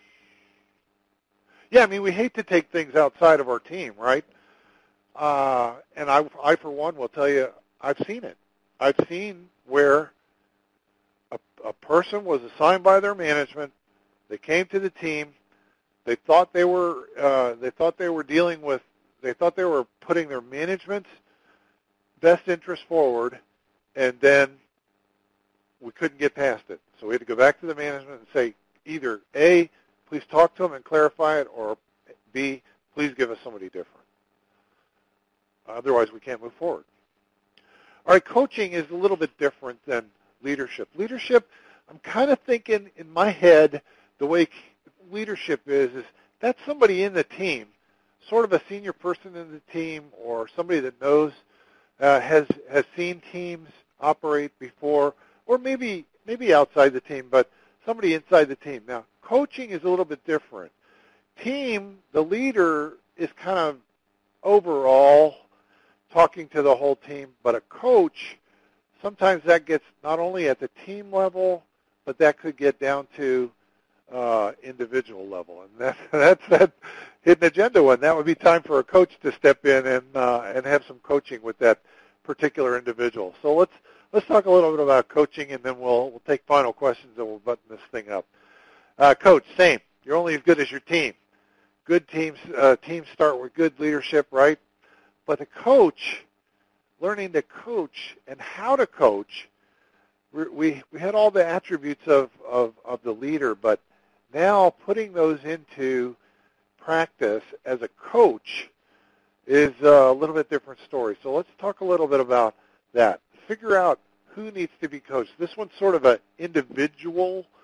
Yeah, I mean, we hate to take things outside of our team, right? Uh, and I, I, for one, will tell you, I've seen it. I've seen where a, a person was assigned by their management. They came to the team. They thought they were, uh, they thought they were dealing with, they thought they were putting their management's best interest forward, and then we couldn't get past it. So we had to go back to the management and say, either A, please talk to them and clarify it, or B, please give us somebody different. Otherwise, we can't move forward. All right, coaching is a little bit different than leadership. Leadership, I'm kind of thinking in my head, the way leadership is, is that's somebody in the team, sort of a senior person in the team, or somebody that knows, uh, has has seen teams operate before, or maybe maybe outside the team, but somebody inside the team. Now, coaching is a little bit different. Team, the leader is kind of overall talking to the whole team, but a coach, sometimes that gets not only at the team level, but that could get down to uh, individual level. And that, that's that hidden agenda one. That would be time for a coach to step in and uh, and have some coaching with that particular individual. So let's let's talk a little bit about coaching, and then we'll we'll take final questions and we'll button this thing up. Uh, coach, same. You're only as good as your team. Good teams uh, teams start with good leadership, right? But the coach, learning to coach and how to coach, we we had all the attributes of, of, of the leader, but now putting those into practice as a coach is a little bit different story. So let's talk a little bit about that. Figure out who needs to be coached. This one's sort of an individual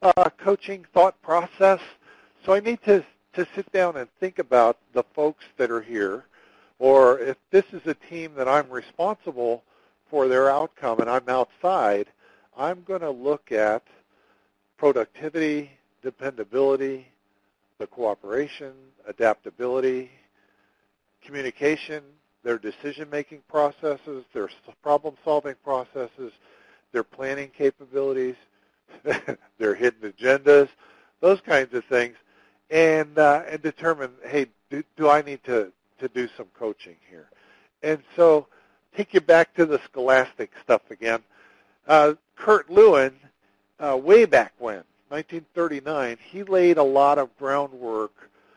uh, coaching thought process. So I need to, to sit down and think about the folks that are here, or if this is a team that I'm responsible for their outcome and I'm outside, I'm going to look at productivity, dependability, the cooperation, adaptability, communication, their decision-making processes, their problem-solving processes, their planning capabilities, their hidden agendas, those kinds of things, and uh, and determine, hey, do, do I need to, to do some coaching here? And so take you back to the scholastic stuff again. Uh, Kurt Lewin, uh, way back when, nineteen thirty-nine, he laid a lot of groundwork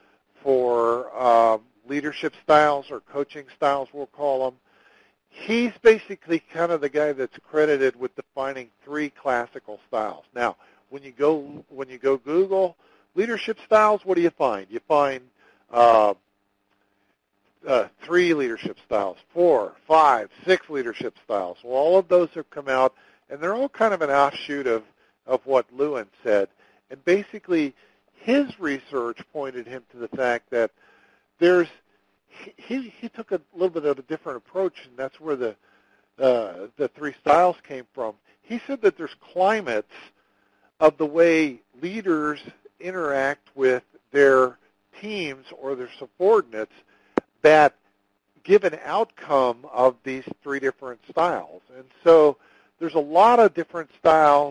for um, leadership styles or coaching styles, we'll call them. He's basically kind of the guy that's credited with defining three classical styles. Now, when you go when you go Google leadership styles, what do you find? You find uh, uh, three leadership styles, four, five, six leadership styles. Well, all of those have come out, and they're all kind of an offshoot of, of what Lewin said. And basically, his research pointed him to the fact that there's he he took a little bit of a different approach, and that's where the uh, the three styles came from. He said that there's climates of the way leaders interact with their teams or their subordinates that give an outcome of these three different styles. And so there's a lot of different styles,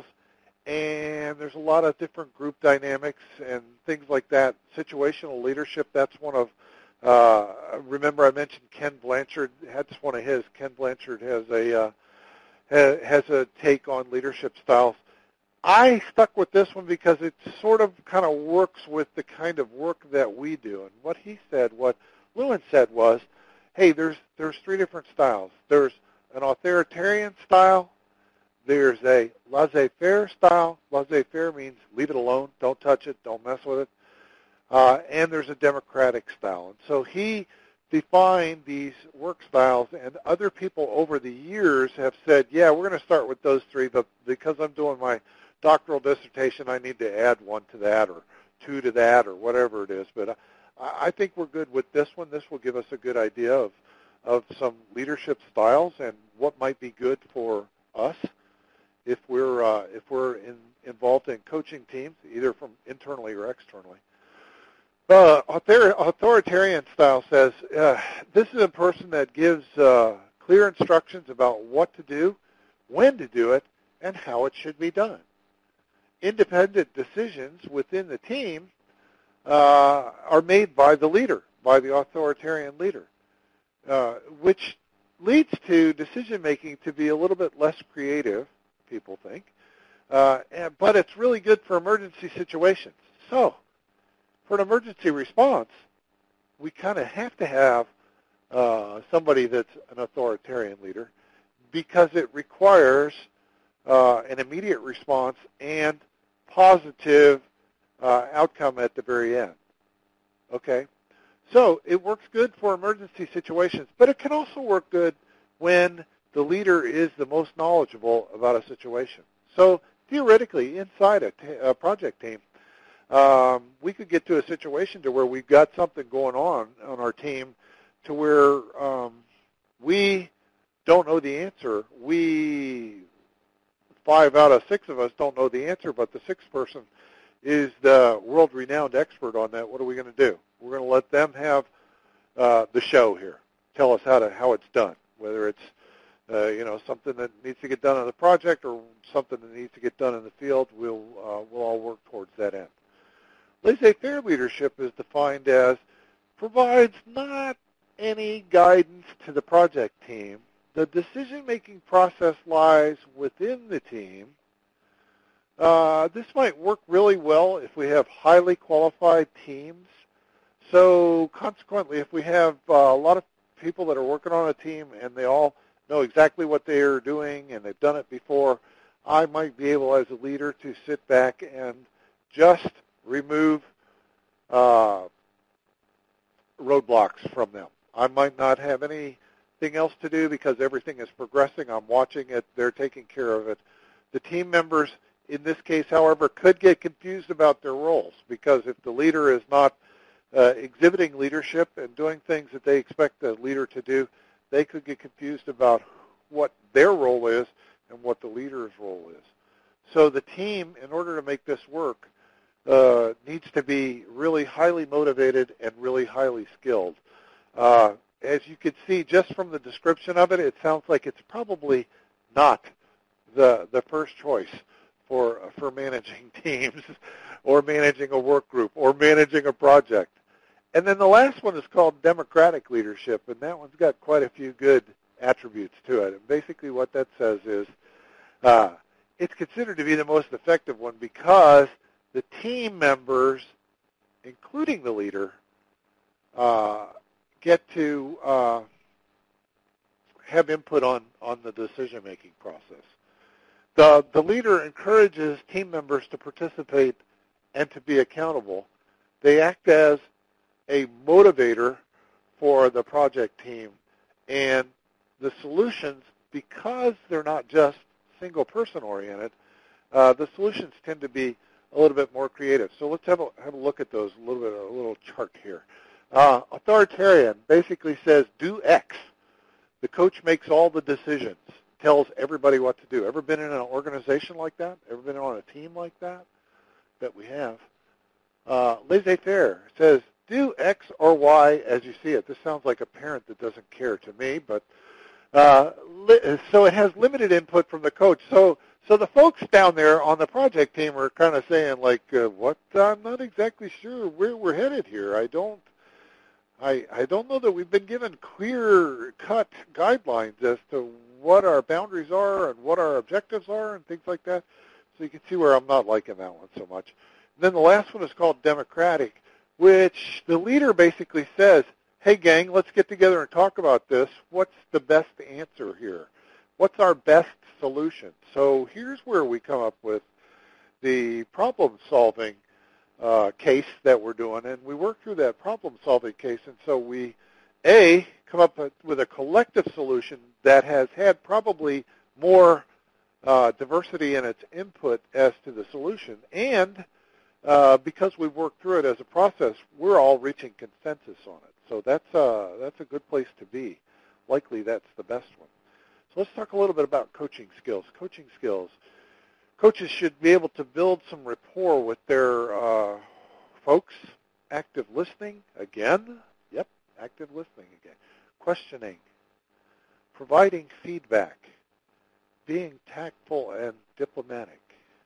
and there's a lot of different group dynamics and things like that. Situational leadership, that's one of, uh, remember I mentioned Ken Blanchard, that's one of his. Ken Blanchard has a, uh, ha, has a take on leadership styles. I stuck with this one because it sort of kind of works with the kind of work that we do. And what he said, what Lewin said was, hey, there's there's three different styles. There's an authoritarian style. There's a laissez-faire style. Laissez-faire means leave it alone, don't touch it, don't mess with it. Uh, and there's a democratic style. And so he defined these work styles, and other people over the years have said, yeah, we're going to start with those three, but because I'm doing my doctoral dissertation, I need to add one to that or two to that or whatever it is. But I, I think we're good with this one. This will give us a good idea of, of some leadership styles and what might be good for us if we're uh, if we're in, involved in coaching teams, either from internally or externally. Uh, author, authoritarian style says uh, this is a person that gives uh, clear instructions about what to do, when to do it, and how it should be done. Independent decisions within the team uh, are made by the leader, by the authoritarian leader, uh, which leads to decision-making to be a little bit less creative, people think, uh, and, but it's really good for emergency situations. So for an emergency response, we kind of have to have uh, somebody that's an authoritarian leader because it requires uh, an immediate response and positive uh, outcome at the very end. Okay? So it works good for emergency situations, but it can also work good when the leader is the most knowledgeable about a situation. So theoretically, inside a, t- a project team, um, we could get to a situation to where we've got something going on on our team to where um, we don't know the answer. We, five out of six of us don't know the answer, but the sixth person is the world-renowned expert on that. What are we going to do? We're going to let them have uh, the show here. Tell us how to how it's done, whether it's uh, you know something that needs to get done on the project or something that needs to get done in the field. We'll uh, we'll all work towards that end. Laissez-faire leadership is defined as provides not any guidance to the project team. The decision-making process lies within the team. Uh, this might work really well if we have highly qualified teams. So consequently, if we have uh, a lot of people that are working on a team and they all know exactly what they are doing and they've done it before, I might be able as a leader to sit back and just remove uh, roadblocks from them. I might not have anything else to do because everything is progressing. I'm watching it. They're taking care of it. The team members, in this case, however, could get confused about their roles, because if the leader is not uh, exhibiting leadership and doing things that they expect the leader to do, they could get confused about what their role is and what the leader's role is. So the team, in order to make this work, uh, needs to be really highly motivated and really highly skilled. Uh, as you can see just from the description of it, it sounds like it's probably not the the first choice for for managing teams or managing a work group or managing a project. And then the last one is called democratic leadership, and that one's got quite a few good attributes to it. And basically what that says is uh, it's considered to be the most effective one because the team members, including the leader, uh, get to uh, have input on, on the decision-making process. The, the leader encourages team members to participate and to be accountable. They act as a motivator for the project team, and the solutions, because they're not just single-person oriented, uh, the solutions tend to be a little bit more creative. So let's have a, have a look at those, a little bit, a little chart here. Uh, authoritarian basically says, do X. The coach makes all the decisions, tells everybody what to do. Ever been in an organization like that? Ever been on a team like that? Bet we have. Uh, laissez-faire says, do X or Y as you see it. This sounds like a parent that doesn't care to me, but uh, li- so it has limited input from the coach. So so the folks down there on the project team are kind of saying, like, uh, what? I'm not exactly sure where we're headed here. I don't, I I don't know that we've been given clear-cut guidelines as to what our boundaries are and what our objectives are and things like that. So you can see where I'm not liking that one so much. And then the last one is called democratic, which the leader basically says, hey, gang, let's get together and talk about this. What's the best answer here? What's our best solution? So here's where we come up with the problem-solving uh, case that we're doing, and we work through that problem-solving case, and so we, A, come up with a collective solution that has had probably more uh, diversity in its input as to the solution, and Uh, because we've worked through it as a process, we're all reaching consensus on it. So that's, uh, that's a good place to be. Likely that's the best one. So let's talk a little bit about coaching skills. Coaching skills. Coaches should be able to build some rapport with their uh, folks. Active listening, again. Yep, active listening again. Questioning. Providing feedback. Being tactful and diplomatic.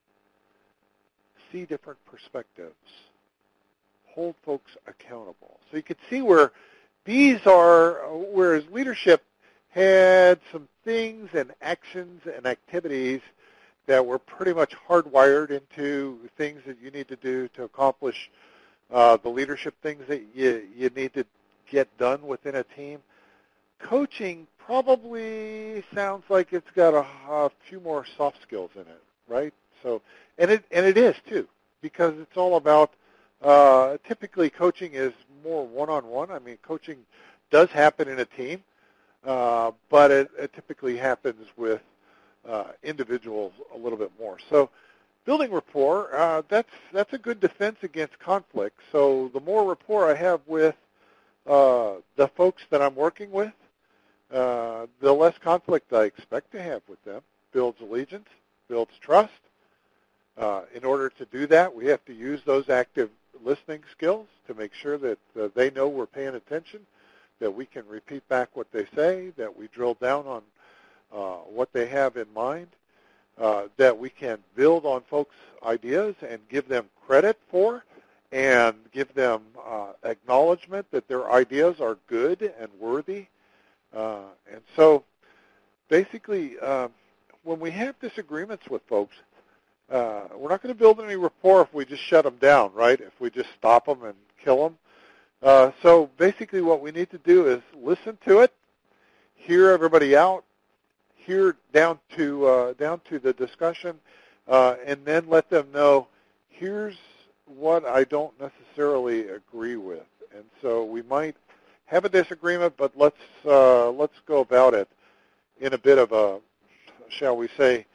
See different perspectives, hold folks accountable. So you can see where these are, whereas leadership had some things and actions and activities that were pretty much hardwired into things that you need to do to accomplish uh, the leadership things that you, you need to get done within a team. Coaching probably sounds like it's got a, a few more soft skills in it, right? So, and it and it is too, because it's all about. Uh, typically, coaching is more one-on-one. I mean, coaching does happen in a team, uh, but it, it typically happens with uh, individuals a little bit more. So, building rapport, uh, that's that's a good defense against conflict. So, the more rapport I have with uh, the folks that I'm working with, uh, the less conflict I expect to have with them. Builds allegiance, builds trust. Uh, in order to do that, we have to use those active listening skills to make sure that uh, they know we're paying attention, that we can repeat back what they say, that we drill down on uh, what they have in mind, uh, that we can build on folks' ideas and give them credit for and give them uh, acknowledgement that their ideas are good and worthy. Uh, and so basically, uh, when we have disagreements with folks, Uh, we're not going to build any rapport if we just shut them down, right? If we just stop them and kill them. Uh, so basically what we need to do is listen to it, hear everybody out, hear down to uh, down to the discussion, uh, and then let them know, here's what I don't necessarily agree with. And so we might have a disagreement, but let's uh, let's go about it in a bit of a, shall we say,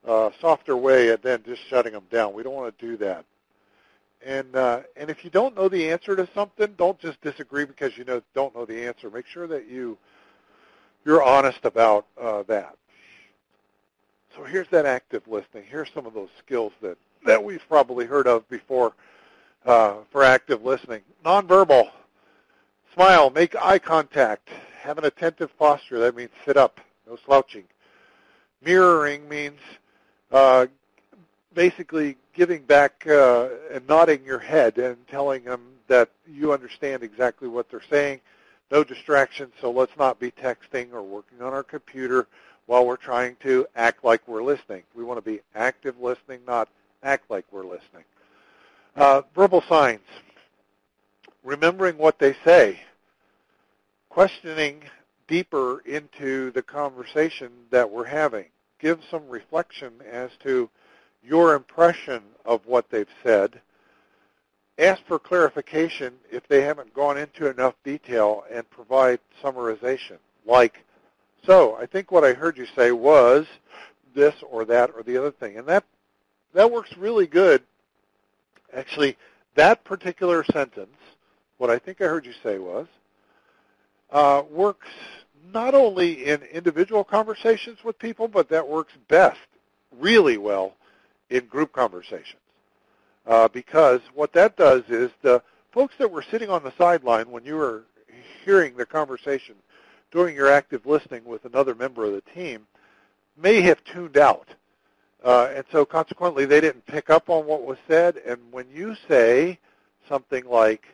uh, softer way than just shutting them down. We don't want to do that. And uh, and if you don't know the answer to something, don't just disagree because you know don't know the answer. Make sure that you you're honest about uh, that. So here's that active listening. Here's some of those skills that, that we've probably heard of before uh, for active listening. Nonverbal. Smile. Make eye contact. Have an attentive posture. That means sit up. No slouching. Mirroring means uh, basically giving back uh, and nodding your head and telling them that you understand exactly what they're saying. No distractions, so let's not be texting or working on our computer while we're trying to act like we're listening. We want to be active listening, not act like we're listening. Uh, verbal signs. Remembering what they say. Questioning deeper into the conversation that we're having. Give some reflection as to your impression of what they've said. Ask for clarification if they haven't gone into enough detail and provide summarization. Like, so I think what I heard you say was this or that or the other thing. And that that works really good. Actually, that particular sentence, what I think I heard you say was, uh, works not only in individual conversations with people, but that works best, really well, in group conversations. Uh, because what that does is the folks that were sitting on the sideline when you were hearing the conversation during your active listening with another member of the team may have tuned out. Uh, and so consequently, they didn't pick up on what was said. And when you say something like,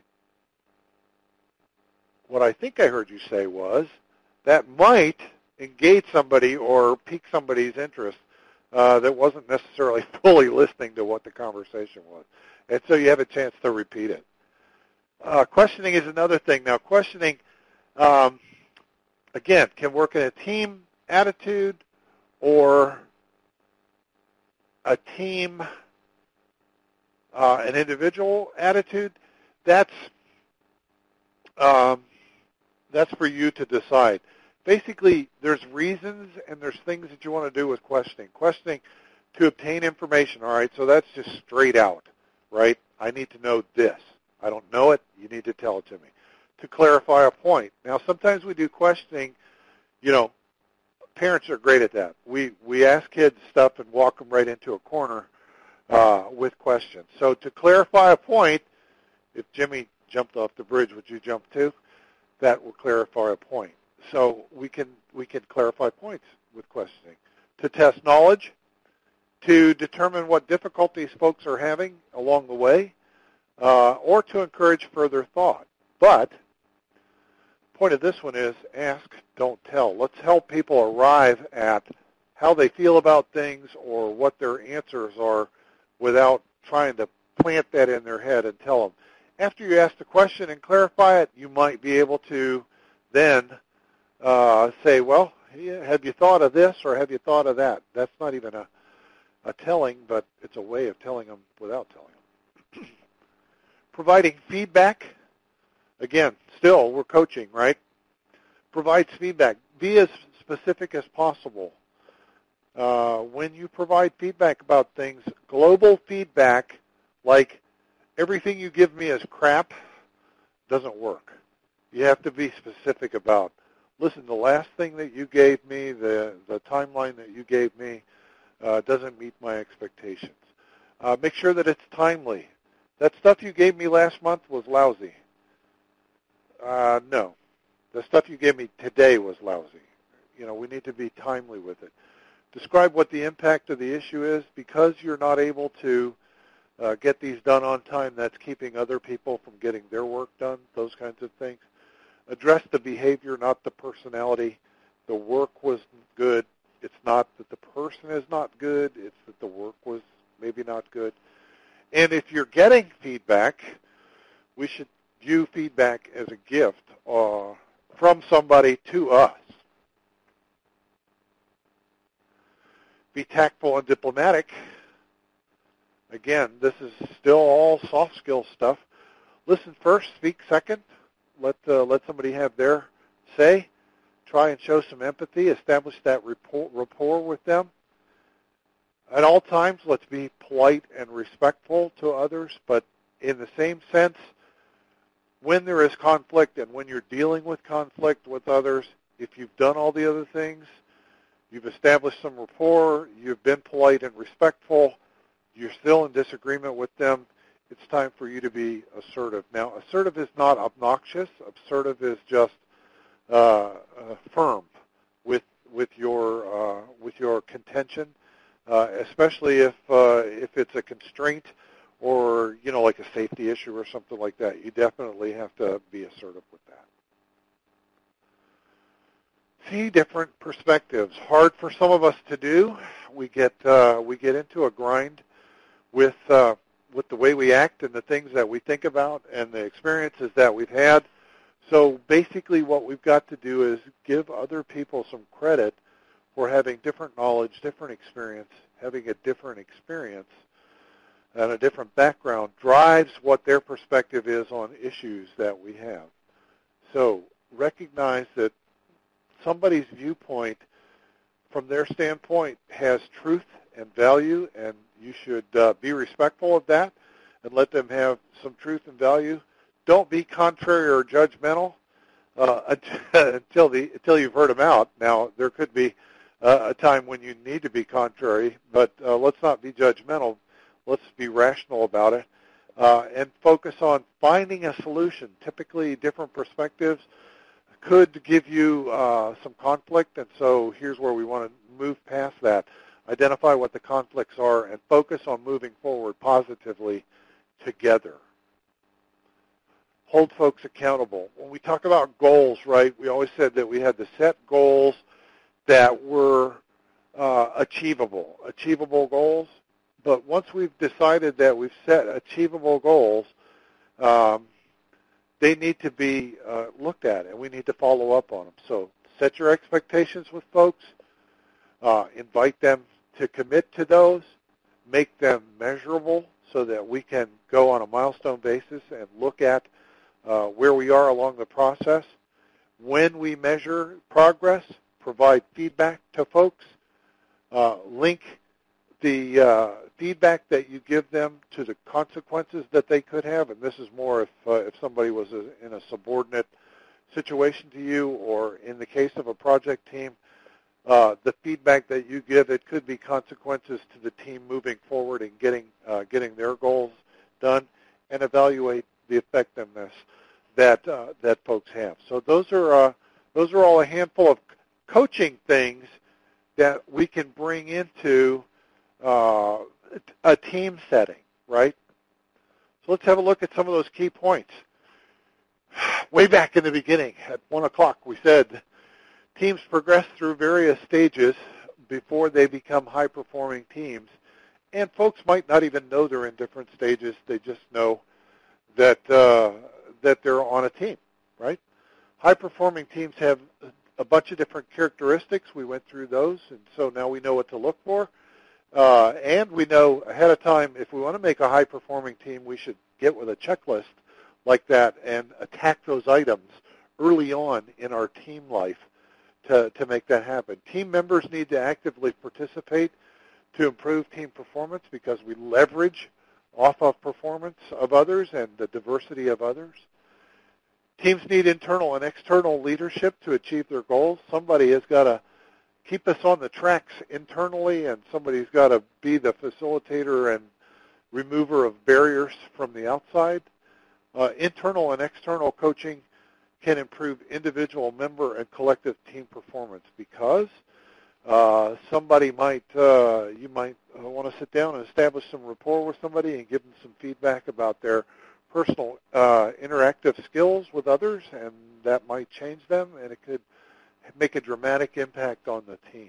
what I think I heard you say was, that might engage somebody or pique somebody's interest uh, that wasn't necessarily fully listening to what the conversation was. And so you have a chance to repeat it. Uh, questioning is another thing. Now, questioning, um, again, can work in a team attitude or a team, uh, an individual attitude. That's um, that's for you to decide. Basically, there's reasons and there's things that you want to do with questioning. Questioning to obtain information, all right, so that's just straight out, right? I need to know this. I don't know it. You need to tell it to me. To clarify a point. Now, sometimes we do questioning, you know, parents are great at that. We, we ask kids stuff and walk them right into a corner uh, with questions. So to clarify a point, if Jimmy jumped off the bridge, would you jump too? That will clarify a point. So we can we can clarify points with questioning. To test knowledge, to determine what difficulties folks are having along the way, uh, or to encourage further thought. But the point of this one is ask, don't tell. Let's help people arrive at how they feel about things or what their answers are without trying to plant that in their head and tell them. After you ask the question and clarify it, you might be able to then uh, say, well, have you thought of this or have you thought of that? That's not even a, a telling, but it's a way of telling them without telling them. Providing feedback. Again, still, we're coaching, right? Provides feedback. Be as specific as possible. Uh, when you provide feedback about things, global feedback, like everything you give me is crap, doesn't work. You have to be specific about, listen, the last thing that you gave me, the, the timeline that you gave me, uh, doesn't meet my expectations. Uh, make sure that it's timely. That stuff you gave me last month was lousy. Uh, no. The stuff you gave me today was lousy. You know, we need to be timely with it. Describe what the impact of the issue is. Because you're not able to uh, get these done on time, that's keeping other people from getting their work done, those kinds of things. Address the behavior, not the personality. The work was good. It's not that the person is not good. It's that the work was maybe not good. And if you're getting feedback, we should view feedback as a gift uh, from somebody to us. Be tactful and diplomatic. Again, this is still all soft skill stuff. Listen first, speak second. Let uh, let somebody have their say. Try and show some empathy. Establish that rapport, rapport with them. at all times, let's be polite and respectful to others, but in the same sense, when there is conflict and when you're dealing with conflict with others, if you've done all the other things, you've established some rapport, you've been polite and respectful, you're still in disagreement with them, it's time for you to be assertive. Now, assertive is not obnoxious. Assertive is just uh, uh, firm with with your uh, with your contention, uh, especially if uh, if it's a constraint or, you know, like a safety issue or something like that. You definitely have to be assertive with that. See different perspectives. Hard for some of us to do. We get uh, we get into a grind with uh, with the way we act and the things that we think about and the experiences that we've had. So basically what we've got to do is give other people some credit for having different knowledge, different experience, having a different experience and a different background drives what their perspective is on issues that we have. So recognize that somebody's viewpoint from their standpoint has truth and value, and you should uh, be respectful of that and let them have some truth and value. Don't be contrary or judgmental uh, until the until you've heard them out. Now, there could be uh, a time when you need to be contrary, but uh, let's not be judgmental. Let's be rational about it uh, and focus on finding a solution. Typically, different perspectives could give you uh, some conflict, and so here's where we want to move past that. Identify what the conflicts are and focus on moving forward positively together. Hold folks accountable. When we talk about goals, right, we always said that we had to set goals that were uh, achievable, achievable goals. But once we've decided that we've set achievable goals, um, they need to be uh, looked at, and we need to follow up on them. So set your expectations with folks. Uh, invite them to commit to those. Make them measurable so that we can go on a milestone basis and look at uh, where we are along the process. When we measure progress, provide feedback to folks. Uh, link the uh, feedback that you give them to the consequences that they could have, and this is more if uh, if somebody was a, in a subordinate situation to you, or in the case of a project team, uh, the feedback that you give, it could be consequences to the team moving forward and getting uh, getting their goals done, and evaluate the effectiveness that uh, that folks have. So those are uh, those are all a handful of coaching things that we can bring into uh, a team setting, right? So let's have a look at some of those key points. Way back in the beginning, at one o'clock, we said teams progress through various stages before they become high-performing teams, and folks might not even know they're in different stages. They just know that uh, that they're on a team, right? High-performing teams have a bunch of different characteristics. We went through those, and so now we know what to look for. Uh, and we know ahead of time, if we want to make a high-performing team, we should get with a checklist like that and attack those items early on in our team life to, to make that happen. Team members need to actively participate to improve team performance because we leverage off of performance of others and the diversity of others. Teams need internal and external leadership to achieve their goals. Somebody has got to keep us on the tracks internally, and somebody's got to be the facilitator and remover of barriers from the outside. Uh, internal and external coaching can improve individual member and collective team performance because uh, somebody might, uh, you might uh, want to sit down and establish some rapport with somebody and give them some feedback about their personal uh, interactive skills with others, and that might change them, and it could make a dramatic impact on the team.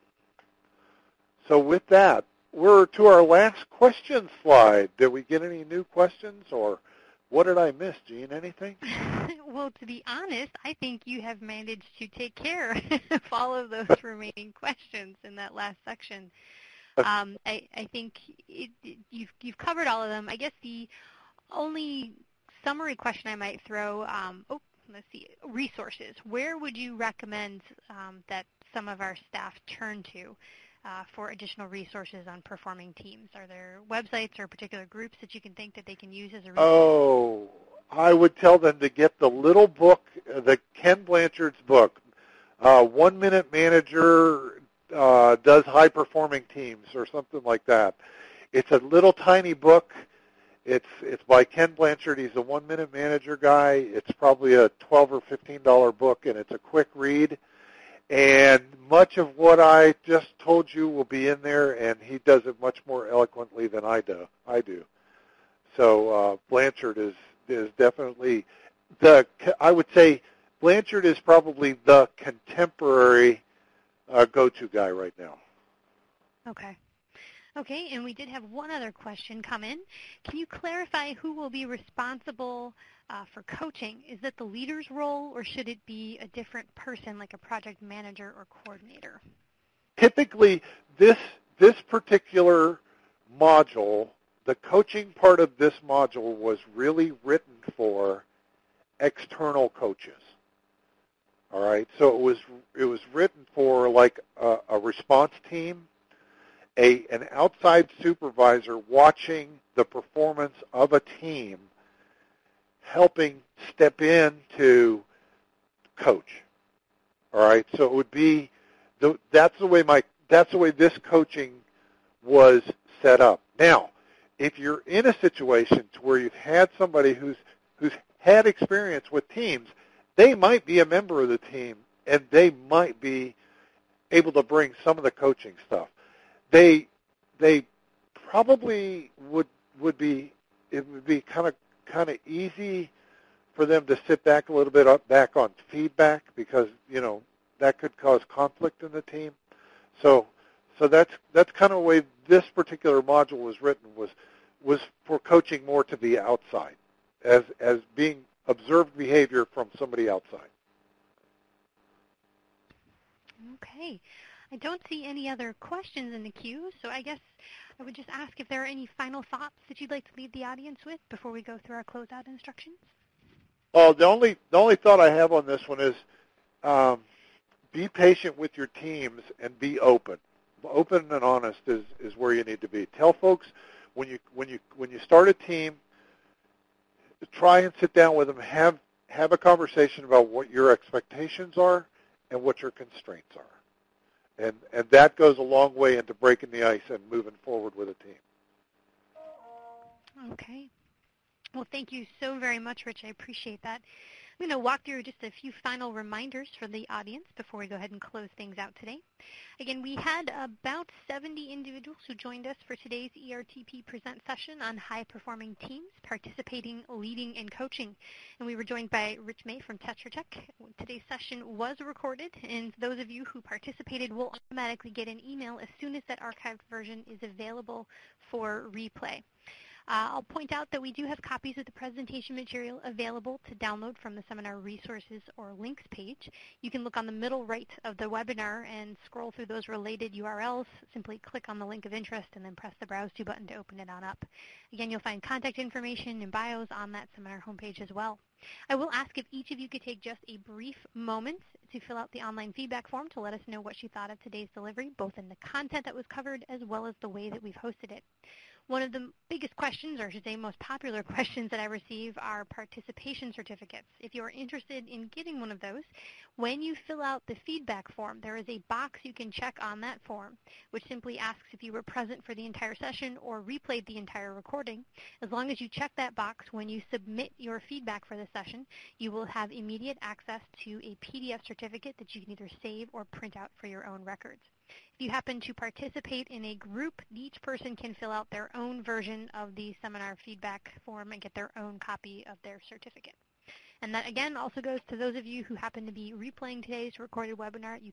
So with that, we're to our last question slide. Did we get any new questions, or what did I miss, Jean? Anything? Well, to be honest, I think you have managed to take care of all of those remaining questions in that last section. Um, I, I think it, it, you've, you've covered all of them. I guess the only summary question I might throw, um, oh, let's see, resources. Where would you recommend um, that some of our staff turn to uh, for additional resources on performing teams? Are there websites or particular groups that you can think that they can use as a resource? Oh, I would tell them to get the little book, uh, the Ken Blanchard's book, uh, One Minute Manager uh, Does High Performing Teams, or something like that. It's a little tiny book. It's it's by Ken Blanchard. He's a one-minute manager guy. It's probably a twelve or fifteen dollar book, and it's a quick read. And much of what I just told you will be in there, and he does it much more eloquently than I do. I do. So uh, Blanchard is is definitely the. I would say Blanchard is probably the contemporary uh, go-to guy right now. Okay. Okay, and we did have one other question come in. Can you clarify who will be responsible uh, for coaching? Is it the leader's role, or should it be a different person, like a project manager or coordinator? Typically, this this particular module, the coaching part of this module was really written for external coaches. All right, so it was it was written for like a, a response team, a an outside supervisor watching the performance of a team, helping step in to coach. All right, so it would be the, that's the way my that's the way this coaching was set up. Now, if you're in a situation to where you've had somebody who's who's had experience with teams, they might be a member of the team, and they might be able to bring some of the coaching stuff. They they probably would would be it would be kind of kind of easy for them to sit back a little bit up back on feedback, because you know that could cause conflict in the team. So so that's that's kind of the way this particular module was written, was was for coaching more to the outside, as as being observed behavior from somebody outside. Okay. I don't see any other questions in the queue, so I guess I would just ask if there are any final thoughts that you'd like to leave the audience with before we go through our closeout instructions. Oh, the only the only thought I have on this one is um, be patient with your teams and be open. Open and honest is, is where you need to be. Tell folks when you when you when you start a team, try and sit down with them, have have a conversation about what your expectations are and what your constraints are. And and that goes a long way into breaking the ice and moving forward with a team. Okay. Well, thank you so very much, Rich. I appreciate that. I'm going to walk through just a few final reminders for the audience before we go ahead and close things out today. Again, we had about seventy individuals who joined us for today's E R T P Present session on high-performing teams, participating, leading, and coaching. And we were joined by Rich May from Tetra Tech. Today's session was recorded, and those of you who participated will automatically get an email as soon as that archived version is available for replay. Uh, I'll point out that we do have copies of the presentation material available to download from the seminar resources or links page. You can look on the middle right of the webinar and scroll through those related U R Ls. Simply click on the link of interest and then press the Browse To button to open it on up. Again, you'll find contact information and bios on that seminar homepage as well. I will ask if each of you could take just a brief moment to fill out the online feedback form to let us know what you thought of today's delivery, both in the content that was covered as well as the way that we've hosted it. One of the biggest questions, or I should say most popular questions that I receive, are participation certificates. If you are interested in getting one of those, when you fill out the feedback form, there is a box you can check on that form, which simply asks if you were present for the entire session or replayed the entire recording. As long as you check that box when you submit your feedback for the session, you will have immediate access to a P D F certificate that you can either save or print out for your own records. If you happen to participate in a group, each person can fill out their own version of the seminar feedback form and get their own copy of their certificate. And that, again, also goes to those of you who happen to be replaying today's recorded webinar. You